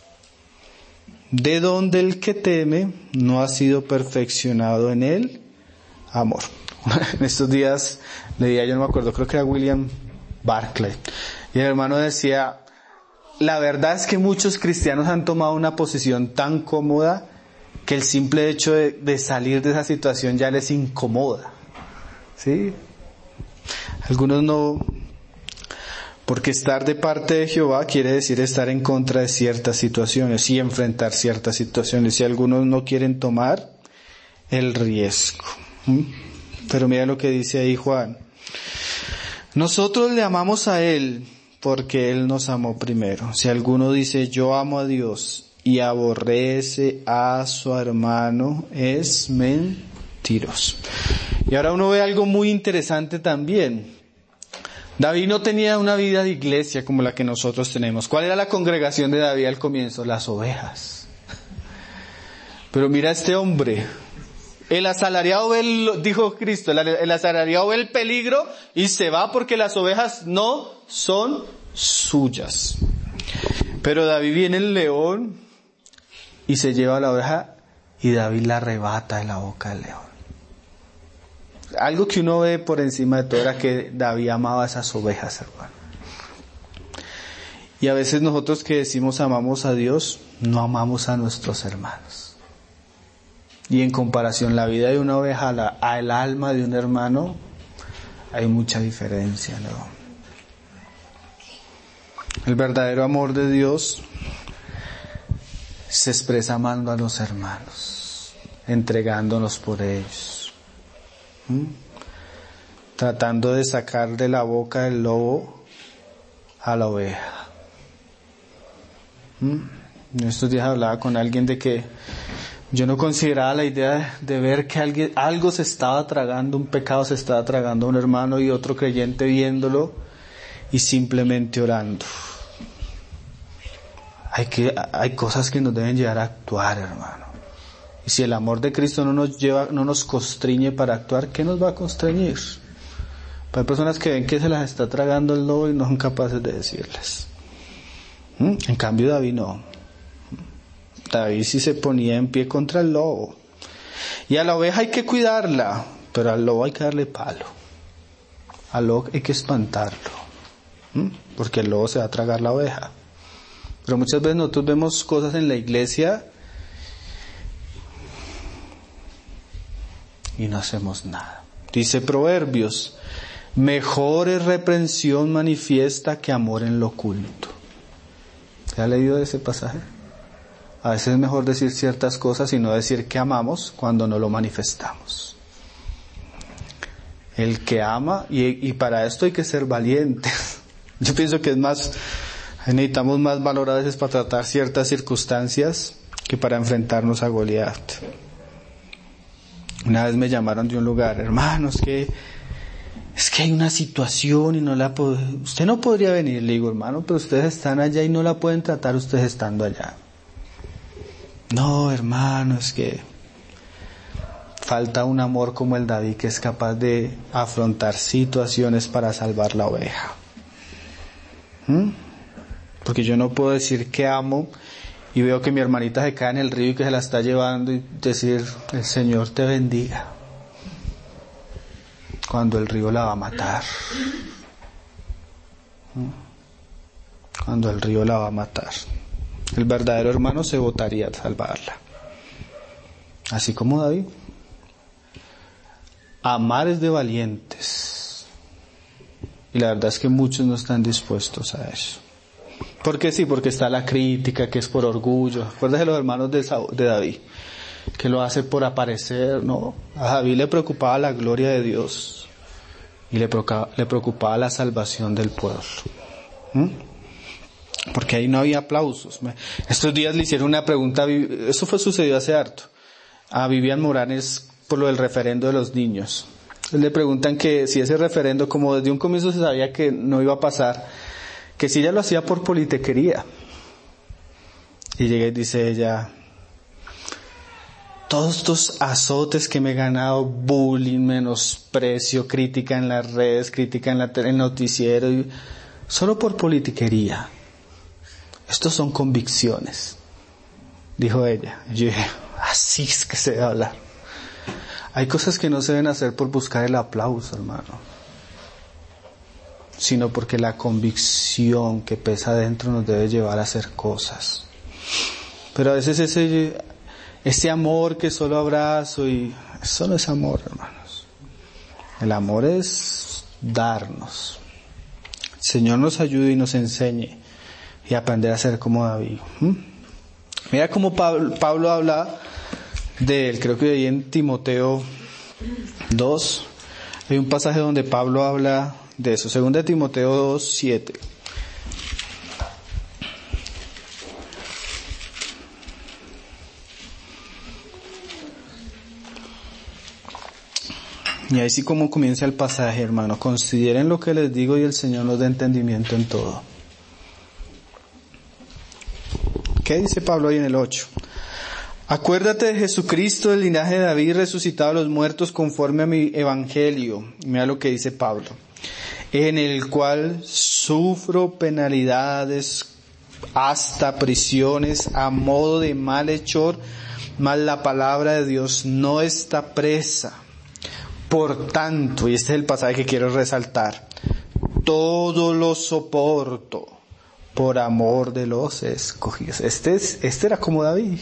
De donde el que teme no ha sido perfeccionado en el amor. En estos días leía, yo no me acuerdo, creo que era William Barclay, y el hermano decía, la verdad es que muchos cristianos han tomado una posición tan cómoda que el simple hecho de, de salir de esa situación ya les incomoda. ¿Sí? Algunos no, porque estar de parte de Jehová quiere decir estar en contra de ciertas situaciones y enfrentar ciertas situaciones, y algunos no quieren tomar el riesgo. ¿Mm? Pero mira lo que dice ahí Juan. Nosotros le amamos a Él porque Él nos amó primero. Si alguno dice yo amo a Dios y aborrece a su hermano, es mentiroso. Y ahora uno ve algo muy interesante también. David no tenía una vida de iglesia como la que nosotros tenemos. ¿Cuál era la congregación de David al comienzo? Las ovejas. Pero mira a este hombre. El asalariado ve, el, dijo Cristo, el asalariado ve el peligro y se va porque las ovejas no son suyas. Pero David viene el león y se lleva a la oveja y David la arrebata de la boca del león. Algo que uno ve por encima de todo era que David amaba a esas ovejas, hermano. Y a veces nosotros que decimos amamos a Dios, no amamos a nuestros hermanos. Y en comparación la vida de una oveja al alma de un hermano, hay mucha diferencia, ¿no? El verdadero amor de Dios se expresa amando a los hermanos, entregándonos por ellos, ¿Mm? tratando de sacar de la boca del lobo a la oveja. ¿Mm? En estos días hablaba con alguien de que yo no consideraba la idea de, de ver que alguien, algo se estaba tragando, un pecado se estaba tragando a un hermano y otro creyente viéndolo y simplemente orando. Hay que, hay cosas que nos deben llevar a actuar, hermano. Y si el amor de Cristo no nos lleva, no nos constriñe para actuar, ¿qué nos va a constreñir? Hay personas que ven que se las está tragando el lobo y no son capaces de decirles. ¿Mm? En cambio David no. David sí se ponía en pie contra el lobo. Y a la oveja hay que cuidarla, pero al lobo hay que darle palo. Al lobo hay que espantarlo, ¿Mm? porque el lobo se va a tragar la oveja. Pero muchas veces nosotros vemos cosas en la iglesia y no hacemos nada. Dice Proverbios, mejor es reprensión manifiesta que amor en lo oculto. ¿Se ha leído ese pasaje? A veces es mejor decir ciertas cosas y no decir que amamos cuando no lo manifestamos. El que ama, y, y para esto hay que ser valiente. Yo pienso que es más, necesitamos más valor a veces para tratar ciertas circunstancias que para enfrentarnos a Goliat. Una vez me llamaron de un lugar, hermanos, que es que hay una situación y no la puedo, usted no podría venir. Le digo, hermano, pero ustedes están allá y no la pueden tratar ustedes estando allá. No, hermano, es que falta un amor como el David que es capaz de afrontar situaciones para salvar la oveja. ¿Mm? Porque yo no puedo decir que amo y veo que mi hermanita se cae en el río y que se la está llevando y decir, el Señor te bendiga, cuando el río la va a matar. ¿Mm? Cuando el río la va a matar. El verdadero hermano se botaría a salvarla. Así como David. Amar es de valientes. Y la verdad es que muchos no están dispuestos a eso. ¿Por qué sí? Porque está la crítica, que es por orgullo. Acuérdate de los hermanos de, Saúl, de David, que lo hace por aparecer, ¿no? A David le preocupaba la gloria de Dios y le preocupaba, le preocupaba la salvación del pueblo. ¿Mm? Porque ahí no había aplausos. Estos días le hicieron una pregunta, eso fue sucedido hace harto, a Vivian Morales por lo del referendo de los niños. Le preguntan que si ese referendo, como desde un comienzo se sabía que no iba a pasar, que si ella lo hacía por politiquería. Y llega y dice ella, todos estos azotes que me he ganado, bullying, menosprecio, crítica en las redes, crítica en la tele, en el noticiero, y solo por politiquería. Estos son convicciones, dijo ella. Y yo dije, así es que se debe hablar. Hay cosas que no se deben hacer por buscar el aplauso, hermano, sino porque la convicción que pesa dentro nos debe llevar a hacer cosas. Pero a veces ese, ese amor que solo abrazo, y eso no es amor, hermanos. El amor es darnos. El Señor nos ayude y nos enseñe y aprender a ser como David. ¿Mm? Mira cómo Pablo, Pablo habla de él, creo que ahí en Timoteo dos, hay un pasaje donde Pablo habla de eso, segunda de Timoteo dos, siete. Y ahí sí como comienza el pasaje, hermano. Consideren lo que les digo y el Señor nos dé entendimiento en todo. ¿Qué dice Pablo ahí en el ocho? Acuérdate de Jesucristo, del linaje de David, resucitado a los muertos conforme a mi evangelio. Mira lo que dice Pablo. En el cual sufro penalidades hasta prisiones a modo de malhechor, mas la palabra de Dios no está presa. Por tanto, y este es el pasaje que quiero resaltar, todo lo soporto por amor de los escogidos. Este es, este era como David.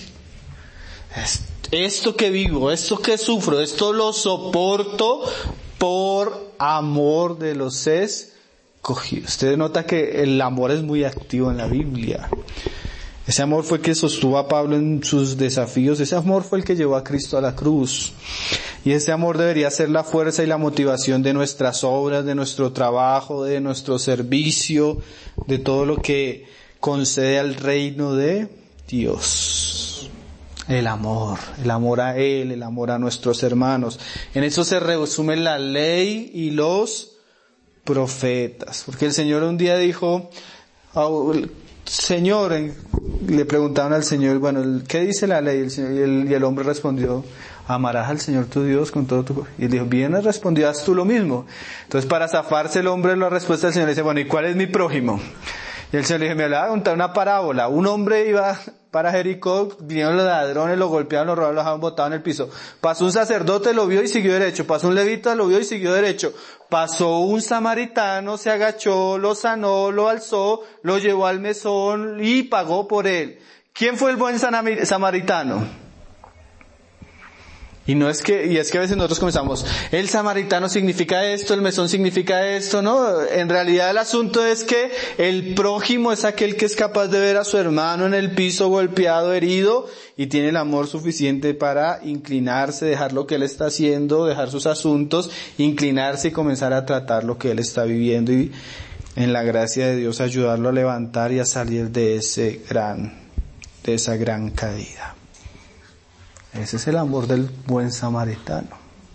Esto que vivo, esto que sufro, esto lo soporto por amor de los escogidos. Usted nota que el amor es muy activo en la Biblia. Ese amor fue el que sostuvo a Pablo en sus desafíos. Ese amor fue el que llevó a Cristo a la cruz. Y ese amor debería ser la fuerza y la motivación de nuestras obras, de nuestro trabajo, de nuestro servicio, de todo lo que concede al reino de Dios. El amor, el amor a Él, el amor a nuestros hermanos. En eso se resume la ley y los profetas. Porque el Señor un día dijo, oh, Señor, le preguntaron al Señor, bueno, ¿qué dice la ley? El Señor, y, el, y el hombre respondió, amarás al Señor tu Dios con todo tu corazón. Y él dijo, bien, respondías tú lo mismo. Entonces, para zafarse el hombre, la respuesta del Señor le dice, bueno, ¿y cuál es mi prójimo? Y el Señor le dijo, me hablaba de contar una parábola. Un hombre iba para Jericó, vinieron los ladrones, lo golpearon, lo robaron, lo dejaron botado en el piso. Pasó un sacerdote, lo vio y siguió derecho. Pasó un levita, lo vio y siguió derecho. Pasó un samaritano, se agachó, lo sanó, lo alzó, lo llevó al mesón y pagó por él. ¿Quién fue el buen samaritano? Y no es que, y es que a veces nosotros comenzamos, el samaritano significa esto, el mesón significa esto, ¿no? En realidad el asunto es que el prójimo es aquel que es capaz de ver a su hermano en el piso golpeado, herido, y tiene el amor suficiente para inclinarse, dejar lo que él está haciendo, dejar sus asuntos, inclinarse y comenzar a tratar lo que él está viviendo y en la gracia de Dios ayudarlo a levantar y a salir de ese gran, de esa gran caída. Ese es el amor del buen samaritano.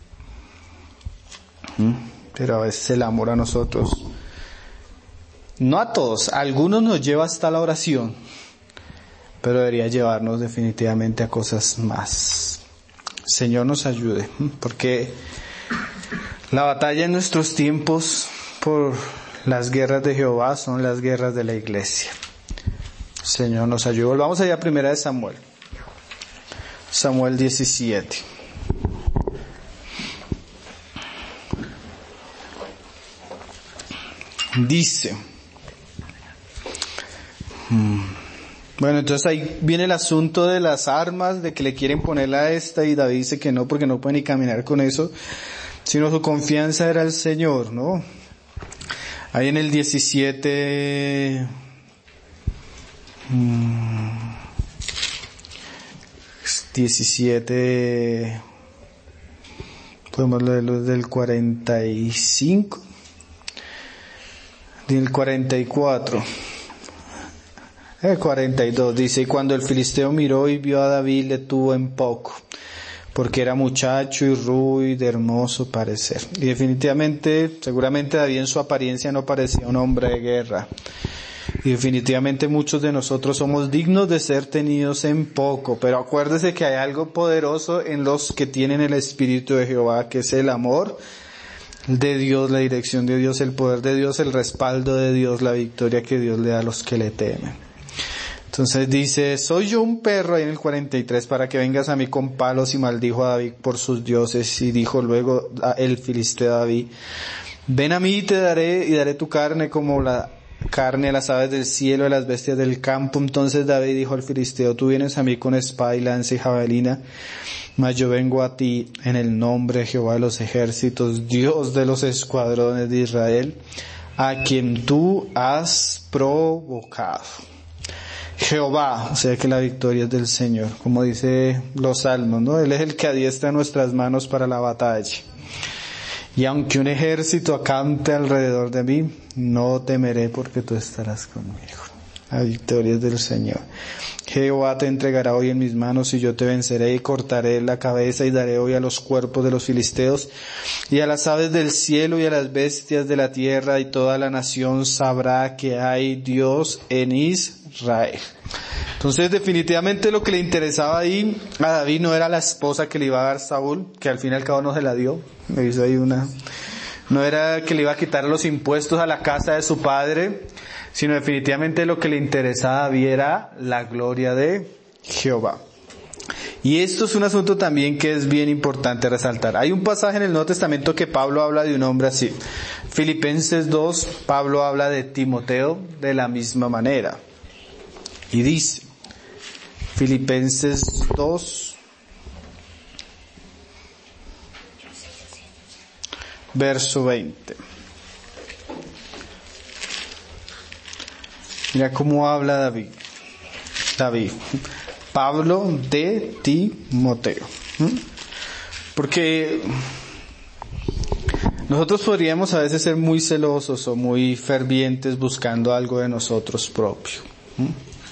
Pero a veces el amor a nosotros, no a todos, a algunos nos lleva hasta la oración, pero debería llevarnos definitivamente a cosas más. Señor nos ayude, porque la batalla en nuestros tiempos por las guerras de Jehová son las guerras de la iglesia. Señor nos ayude. Volvamos allá a primera de Samuel. Samuel diecisiete. Dice, bueno, entonces ahí viene el asunto de las armas, de que le quieren poner a esta, y David dice que no, porque no puede ni caminar con eso, sino su confianza era el Señor, ¿no? Ahí en el diecisiete, diecisiete, podemos leerlo del cuarenta y cinco, del cuarenta y cuatro. El cuarenta y dos dice, y cuando el filisteo miró y vio a David, le tuvo en poco, porque era muchacho y rubio y de hermoso parecer. Y definitivamente, seguramente David en su apariencia no parecía un hombre de guerra. Y definitivamente muchos de nosotros somos dignos de ser tenidos en poco, pero acuérdese que hay algo poderoso en los que tienen el Espíritu de Jehová, que es el amor de Dios, la dirección de Dios, el poder de Dios, el respaldo de Dios, la victoria que Dios le da a los que le temen. Entonces dice, soy yo un perro, ahí en el cuarenta y tres, para que vengas a mí con palos, y maldijo a David por sus dioses, y dijo luego a el filisteo a David, ven a mí y te daré, y daré tu carne como la carne a las aves del cielo, a las bestias del campo. Entonces David dijo al filisteo, tú vienes a mí con espada y lanza y jabalina, mas yo vengo a ti en el nombre de Jehová de los ejércitos, Dios de los escuadrones de Israel, a quien tú has provocado. Jehová, o sea que la victoria es del Señor, como dice los salmos, ¿no? Él es el que adiestra nuestras manos para la batalla. Y aunque un ejército acampe alrededor de mí, no temeré porque tú estarás conmigo. La victoria es del Señor. Jehová te entregará hoy en mis manos y yo te venceré y cortaré la cabeza y daré hoy a los cuerpos de los filisteos y a las aves del cielo y a las bestias de la tierra, y toda la nación sabrá que hay Dios en Israel. Entonces definitivamente lo que le interesaba ahí a David no era la esposa que le iba a dar Saúl, que al fin y al cabo no se la dio. Me hizo ahí una, no era que le iba a quitar los impuestos a la casa de su padre, sino definitivamente lo que le interesaba a David era la gloria de Jehová. Y esto es un asunto también que es bien importante resaltar. Hay un pasaje en el Nuevo Testamento que Pablo habla de un hombre así. Filipenses dos, Pablo habla de Timoteo de la misma manera. Y dice, Filipenses dos, verso veinte. Mira cómo habla David. David. Pablo de Timoteo. ¿Mm? Porque nosotros podríamos a veces ser muy celosos o muy fervientes buscando algo de nosotros propios. ¿Mm?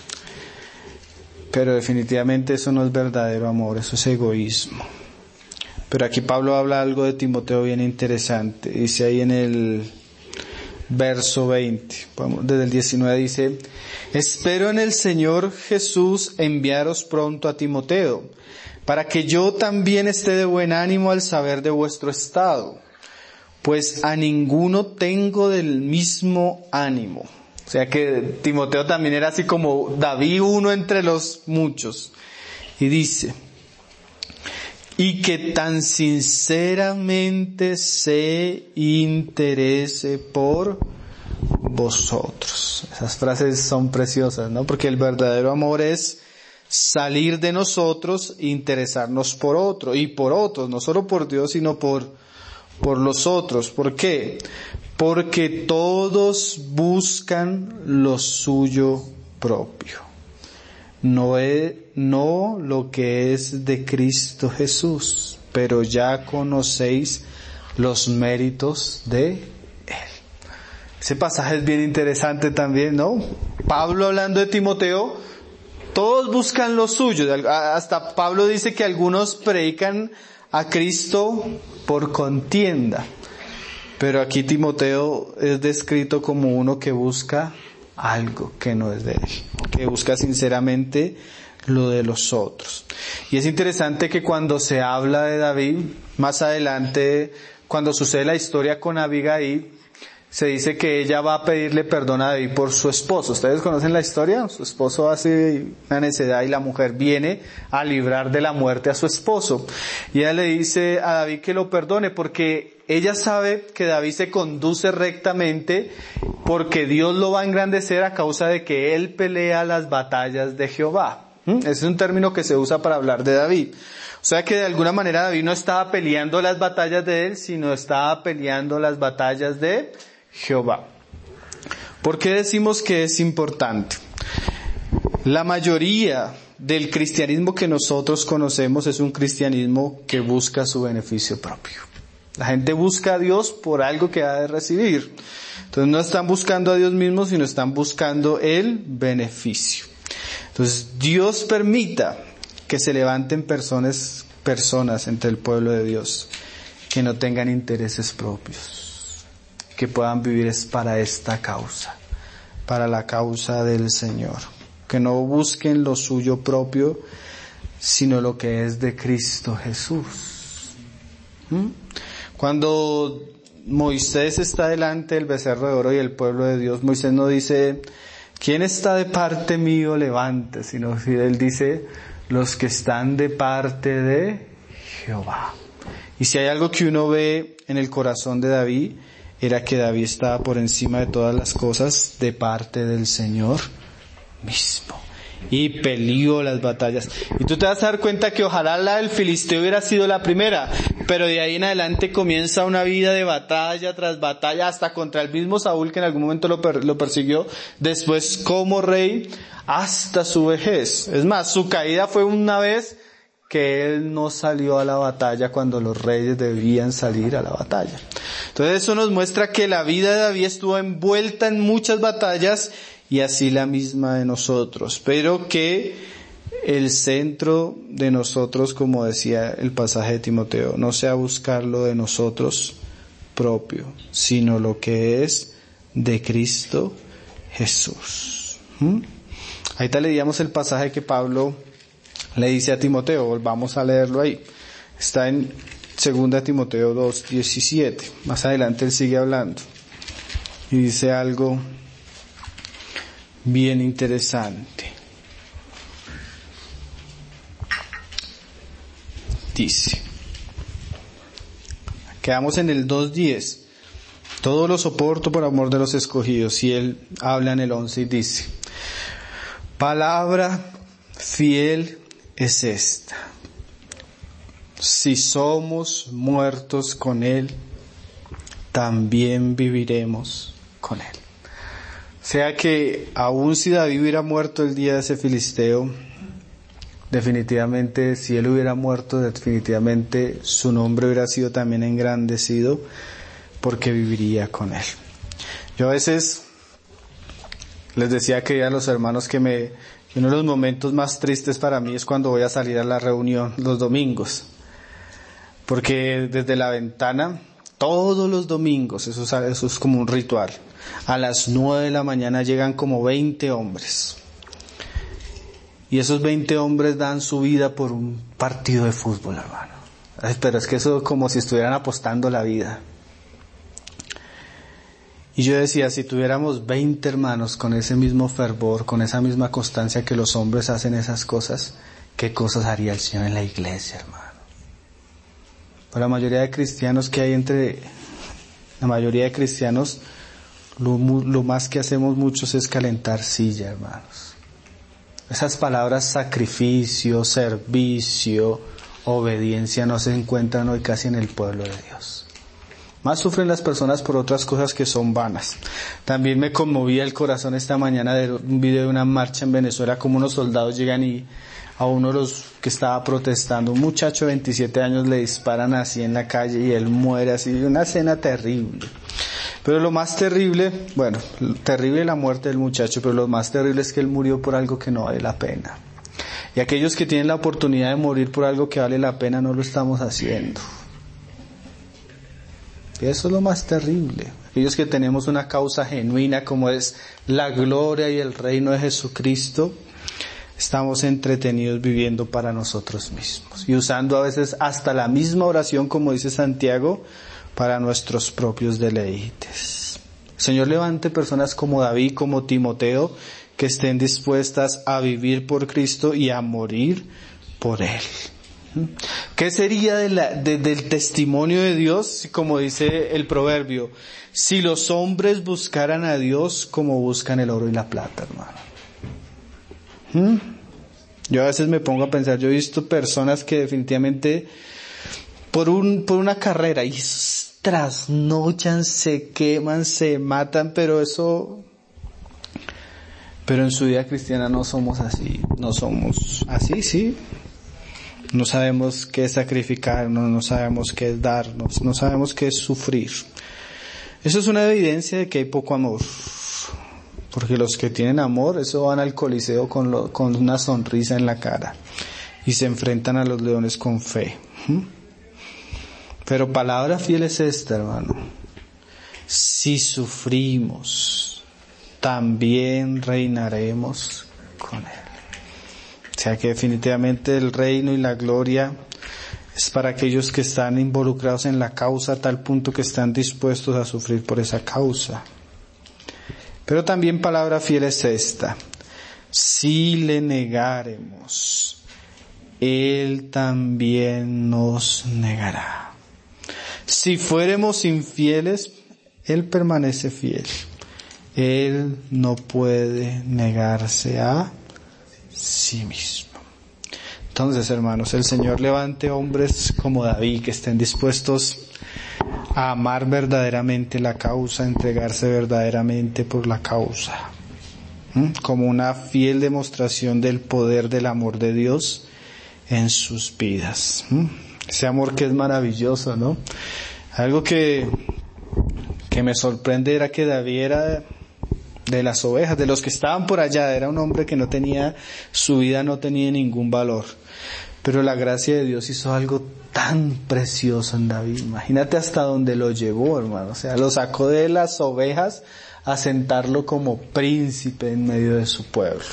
Pero definitivamente eso no es verdadero amor, eso es egoísmo. Pero aquí Pablo habla algo de Timoteo bien interesante. Dice ahí en el verso veinte, desde el diecinueve dice, espero en el Señor Jesús enviaros pronto a Timoteo, para que yo también esté de buen ánimo al saber de vuestro estado, pues a ninguno tengo del mismo ánimo. O sea que Timoteo también era así como David, uno entre los muchos. Y dice, y que tan sinceramente se interese por vosotros. Esas frases son preciosas, ¿no? Porque el verdadero amor es salir de nosotros e interesarnos por otro, y por otros, no solo por Dios, sino por, por los otros. ¿Por qué? Porque todos buscan lo suyo propio. No es, no lo que es de Cristo Jesús, pero ya conocéis los méritos de Él. Ese pasaje es bien interesante también, ¿no? Pablo hablando de Timoteo, todos buscan lo suyo. Hasta Pablo dice que algunos predican a Cristo por contienda. Pero aquí Timoteo es descrito como uno que busca algo que no es de él, que busca sinceramente lo de los otros. Y es interesante que cuando se habla de David, más adelante, cuando sucede la historia con Abigail, se dice que ella va a pedirle perdón a David por su esposo. ¿Ustedes conocen la historia? Su esposo hace una necedad y la mujer viene a librar de la muerte a su esposo. Y ella le dice a David que lo perdone porque ella sabe que David se conduce rectamente porque Dios lo va a engrandecer a causa de que él pelea las batallas de Jehová. ¿Mm? Ese es un término que se usa para hablar de David. O sea que de alguna manera David no estaba peleando las batallas de él, sino estaba peleando las batallas de Jehová. ¿Por qué decimos que es importante? La mayoría del cristianismo que nosotros conocemos es un cristianismo que busca su beneficio propio. La gente busca a Dios por algo que ha de recibir. Entonces no están buscando a Dios mismo, sino están buscando el beneficio. Entonces Dios permita que se levanten personas, personas entre el pueblo de Dios que no tengan intereses propios, que puedan vivir es para esta causa, para la causa del Señor, que no busquen lo suyo propio, sino lo que es de Cristo Jesús. ¿Mm? Cuando Moisés está delante del becerro de oro y el pueblo de Dios, Moisés no dice, ¿quién está de parte mío? Levante, sino él dice, los que están de parte de Jehová. Y si hay algo que uno ve en el corazón de David, era que David estaba por encima de todas las cosas de parte del Señor mismo. Y peleó las batallas. Y tú te vas a dar cuenta que ojalá la del filisteo hubiera sido la primera, pero de ahí en adelante comienza una vida de batalla tras batalla, hasta contra el mismo Saúl que en algún momento lo, per- lo persiguió, después como rey hasta su vejez. Es más, su caída fue una vez que él no salió a la batalla cuando los reyes debían salir a la batalla. Entonces eso nos muestra que la vida de David estuvo envuelta en muchas batallas y así la misma de nosotros, pero que el centro de nosotros, como decía el pasaje de Timoteo, no sea buscar lo de nosotros propio, sino lo que es de Cristo Jesús. ¿Mm? Ahorita leíamos el pasaje que Pablo le dice a Timoteo, volvamos a leerlo ahí. Está en segunda Timoteo dos diecisiete. Más adelante él sigue hablando y dice algo bien interesante. Dice, quedamos en el dos diez. Todo lo soporto por amor de los escogidos. Y él habla en el once y dice, palabra fiel es esta: si somos muertos con él, también viviremos con él. O sea que aun si David hubiera muerto el día de ese filisteo, definitivamente, si él hubiera muerto, definitivamente su nombre hubiera sido también engrandecido, porque viviría con él. Yo a veces les decía que a los hermanos que me uno de los momentos más tristes para mí es cuando voy a salir a la reunión los domingos, porque desde la ventana, todos los domingos, eso es, eso es como un ritual, a las nueve de la mañana llegan como veinte hombres, y esos veinte hombres dan su vida por un partido de fútbol, hermano. Pero es que eso es como si estuvieran apostando la vida. Y yo decía, si tuviéramos veinte hermanos con ese mismo fervor, con esa misma constancia que los hombres hacen esas cosas, ¿qué cosas haría el Señor en la iglesia, hermano? Para la mayoría de cristianos que hay entre, la mayoría de cristianos, lo, lo más que hacemos muchos es calentar silla, hermanos. Esas palabras sacrificio, servicio, obediencia no se encuentran hoy casi en el pueblo de Dios. Más sufren las personas por otras cosas que son vanas. También me conmovía el corazón esta mañana de un video de una marcha en Venezuela, como unos soldados llegan y a uno de los que estaba protestando, un muchacho de veintisiete años, le disparan así en la calle y él muere así, una escena terrible. Pero lo más terrible, bueno, terrible la muerte del muchacho, pero lo más terrible es que él murió por algo que no vale la pena. Y aquellos que tienen la oportunidad de morir por algo que vale la pena no lo estamos haciendo. Y eso es lo más terrible. Aquellos que tenemos una causa genuina como es la gloria y el reino de Jesucristo, estamos entretenidos viviendo para nosotros mismos y usando a veces hasta la misma oración, como dice Santiago, para nuestros propios deleites. Señor, levante personas como David, como Timoteo, que estén dispuestas a vivir por Cristo y a morir por Él. ¿Qué sería de la, de, del testimonio de Dios? Como dice el proverbio, si los hombres buscaran a Dios como buscan el oro y la plata, hermano. ¿Mm? Yo a veces me pongo a pensar, yo he visto personas que definitivamente por un, por una carrera y trasnochan, se queman, se matan, pero eso, pero en su vida cristiana no somos así, no somos así, sí. No sabemos qué es sacrificarnos, no sabemos qué es darnos, no sabemos qué es sufrir. Eso es una evidencia de que hay poco amor. Porque los que tienen amor, eso van al Coliseo con, lo, con una sonrisa en la cara. Y se enfrentan a los leones con fe. ¿Mm? Pero palabra fiel es esta, hermano. Si sufrimos, también reinaremos con Él. O sea que definitivamente el reino y la gloria es para aquellos que están involucrados en la causa a tal punto que están dispuestos a sufrir por esa causa. Pero también palabra fiel es esta. Si le negáremos, Él también nos negará. Si fuéramos infieles, Él permanece fiel. Él no puede negarse a sí mismo. Entonces, hermanos, el Señor levante hombres como David que estén dispuestos a amar verdaderamente la causa, a entregarse verdaderamente por la causa, ¿Mm? como una fiel demostración del poder del amor de Dios en sus vidas. ¿Mm? Ese amor que es maravilloso, ¿no? Algo que, que me sorprende era que David era de las ovejas, de los que estaban por allá, era un hombre que no tenía, su vida no tenía ningún valor. Pero la gracia de Dios hizo algo tan precioso en David. Imagínate hasta donde lo llevó, hermano. O sea, lo sacó de las ovejas a sentarlo como príncipe en medio de su pueblo.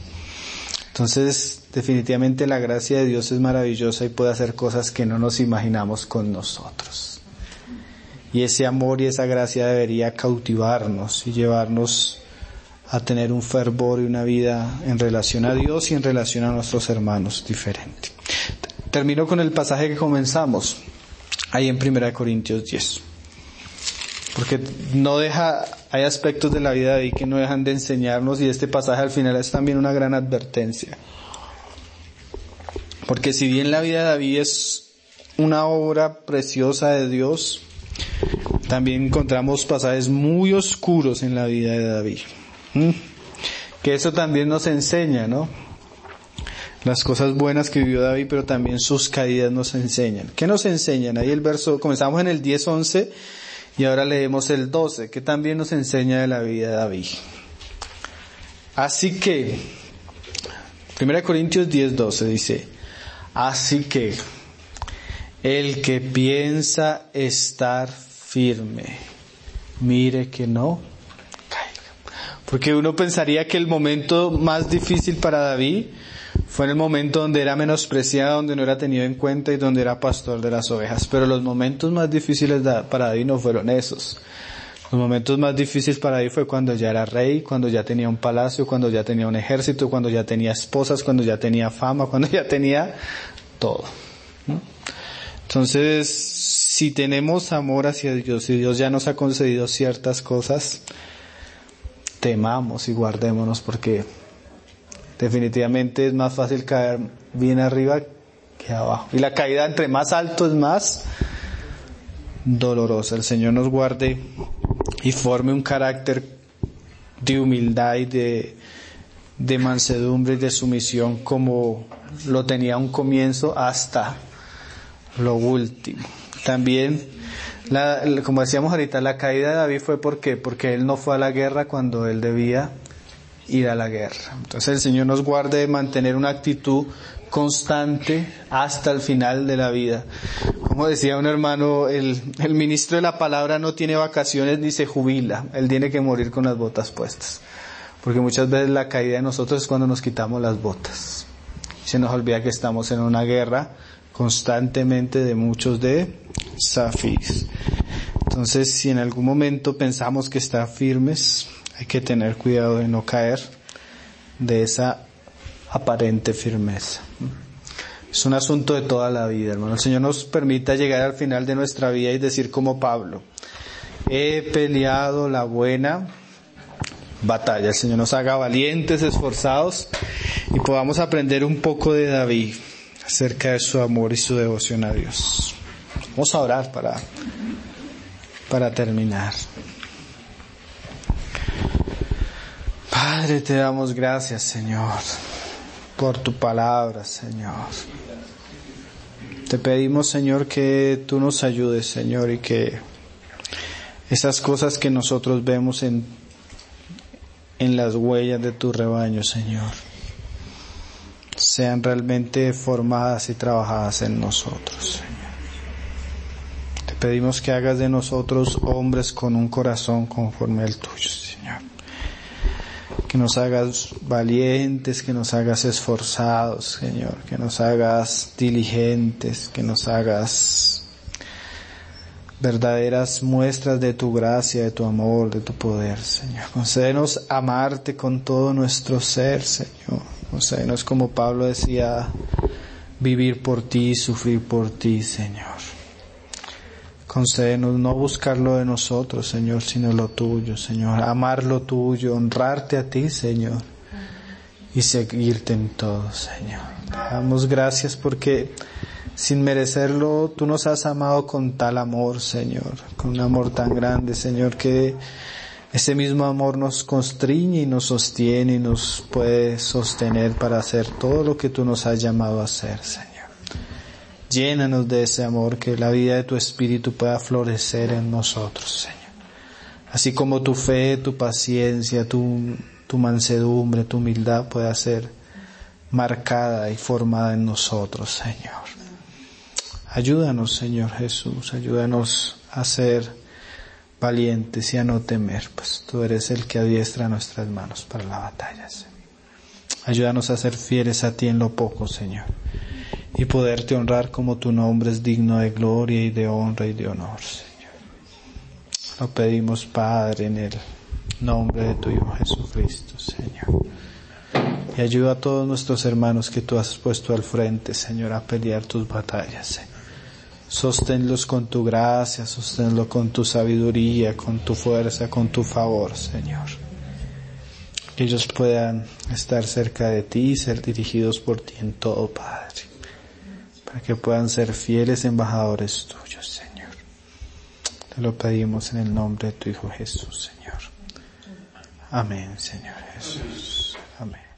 Entonces, definitivamente la gracia de Dios es maravillosa y puede hacer cosas que no nos imaginamos con nosotros. Y ese amor y esa gracia debería cautivarnos y llevarnos a tener un fervor y una vida en relación a Dios y en relación a nuestros hermanos diferente. Termino con el pasaje que comenzamos, ahí en Primera de Corintios diez. Porque no deja, hay aspectos de la vida de David que no dejan de enseñarnos, y este pasaje al final es también una gran advertencia. Porque si bien la vida de David es una obra preciosa de Dios, también encontramos pasajes muy oscuros en la vida de David. ¿Mm? Que eso también nos enseña, ¿no? Las cosas buenas que vivió David, pero también sus caídas nos enseñan. ¿Qué nos enseñan? Ahí el verso, comenzamos en el diez once y ahora leemos el doce, que también nos enseña de la vida de David. Así que, Primera de Corintios diez doce dice, así que el que piensa estar firme, mire que no caiga. Porque uno pensaría que el momento más difícil para David fue en el momento donde era menospreciado, donde no era tenido en cuenta y donde era pastor de las ovejas. Pero los momentos más difíciles para David no fueron esos. Los momentos más difíciles para David fue cuando ya era rey, cuando ya tenía un palacio, cuando ya tenía un ejército, cuando ya tenía esposas, cuando ya tenía fama, cuando ya tenía todo. ¿No? Entonces, si tenemos amor hacia Dios y Dios ya nos ha concedido ciertas cosas, temamos y guardémonos, porque definitivamente es más fácil caer bien arriba que abajo. Y la caída entre más alto es más dolorosa. El Señor nos guarde y forme un carácter de humildad y de, de mansedumbre y de sumisión como lo tenía a un comienzo hasta lo último. También, la, como decíamos ahorita, la caída de David fue ¿por qué? Porque él no fue a la guerra cuando él debía ir a la guerra. Entonces el Señor nos guarde de mantener una actitud constante hasta el final de la vida. Como decía un hermano, el, el ministro de la palabra no tiene vacaciones ni se jubila, él tiene que morir con las botas puestas. Porque muchas veces la caída de nosotros es cuando nos quitamos las botas. Se nos olvida que estamos en una guerra constantemente de muchos desafíos. Entonces, si en algún momento pensamos que está firmes, hay que tener cuidado de no caer de esa aparente firmeza. Es un asunto de toda la vida, hermano. El Señor nos permita llegar al final de nuestra vida y decir como Pablo: he peleado la buena batalla. El Señor nos haga valientes, esforzados, y podamos aprender un poco de David acerca de su amor y su devoción a Dios. Vamos a orar para, para terminar. Padre, te damos gracias, Señor, por tu palabra, Señor. Te pedimos, Señor, que tú nos ayudes, Señor, y que esas cosas que nosotros vemos en, en las huellas de tu rebaño, Señor, sean realmente formadas y trabajadas en nosotros, Señor. Te pedimos que hagas de nosotros hombres con un corazón conforme al tuyo, Señor. Que nos hagas valientes, que nos hagas esforzados, Señor, que nos hagas diligentes, que nos hagas verdaderas muestras de tu gracia, de tu amor, de tu poder, Señor. Concédenos amarte con todo nuestro ser, Señor. Concédenos, como Pablo decía, vivir por ti, sufrir por ti, Señor. Concédenos no buscar lo de nosotros, Señor, sino lo tuyo, Señor. Amar lo tuyo, honrarte a ti, Señor, y seguirte en todo, Señor. Te damos gracias porque sin merecerlo tú nos has amado con tal amor, Señor, con un amor tan grande, Señor, que ese mismo amor nos constriñe y nos sostiene y nos puede sostener para hacer todo lo que tú nos has llamado a hacer, Señor. Llénanos de ese amor, que la vida de tu Espíritu pueda florecer en nosotros, Señor. Así como tu fe, tu paciencia, tu, tu mansedumbre, tu humildad pueda ser marcada y formada en nosotros, Señor. Ayúdanos, Señor Jesús, ayúdanos a ser valientes y a no temer, pues tú eres el que adiestra nuestras manos para la batalla, Señor. Ayúdanos a ser fieles a ti en lo poco, Señor, y poderte honrar como tu nombre es digno de gloria y de honra y de honor, Señor. Lo pedimos, Padre, en el nombre de tu Hijo Jesucristo, Señor. Y ayuda a todos nuestros hermanos que tú has puesto al frente, Señor, a pelear tus batallas, Señor. Sosténlos con tu gracia, sosténlos con tu sabiduría, con tu fuerza, con tu favor, Señor. Que ellos puedan estar cerca de ti y ser dirigidos por ti en todo, Padre, para que puedan ser fieles embajadores tuyos, Señor. Te lo pedimos en el nombre de tu Hijo Jesús, Señor. Amén, Señor Jesús. Amén.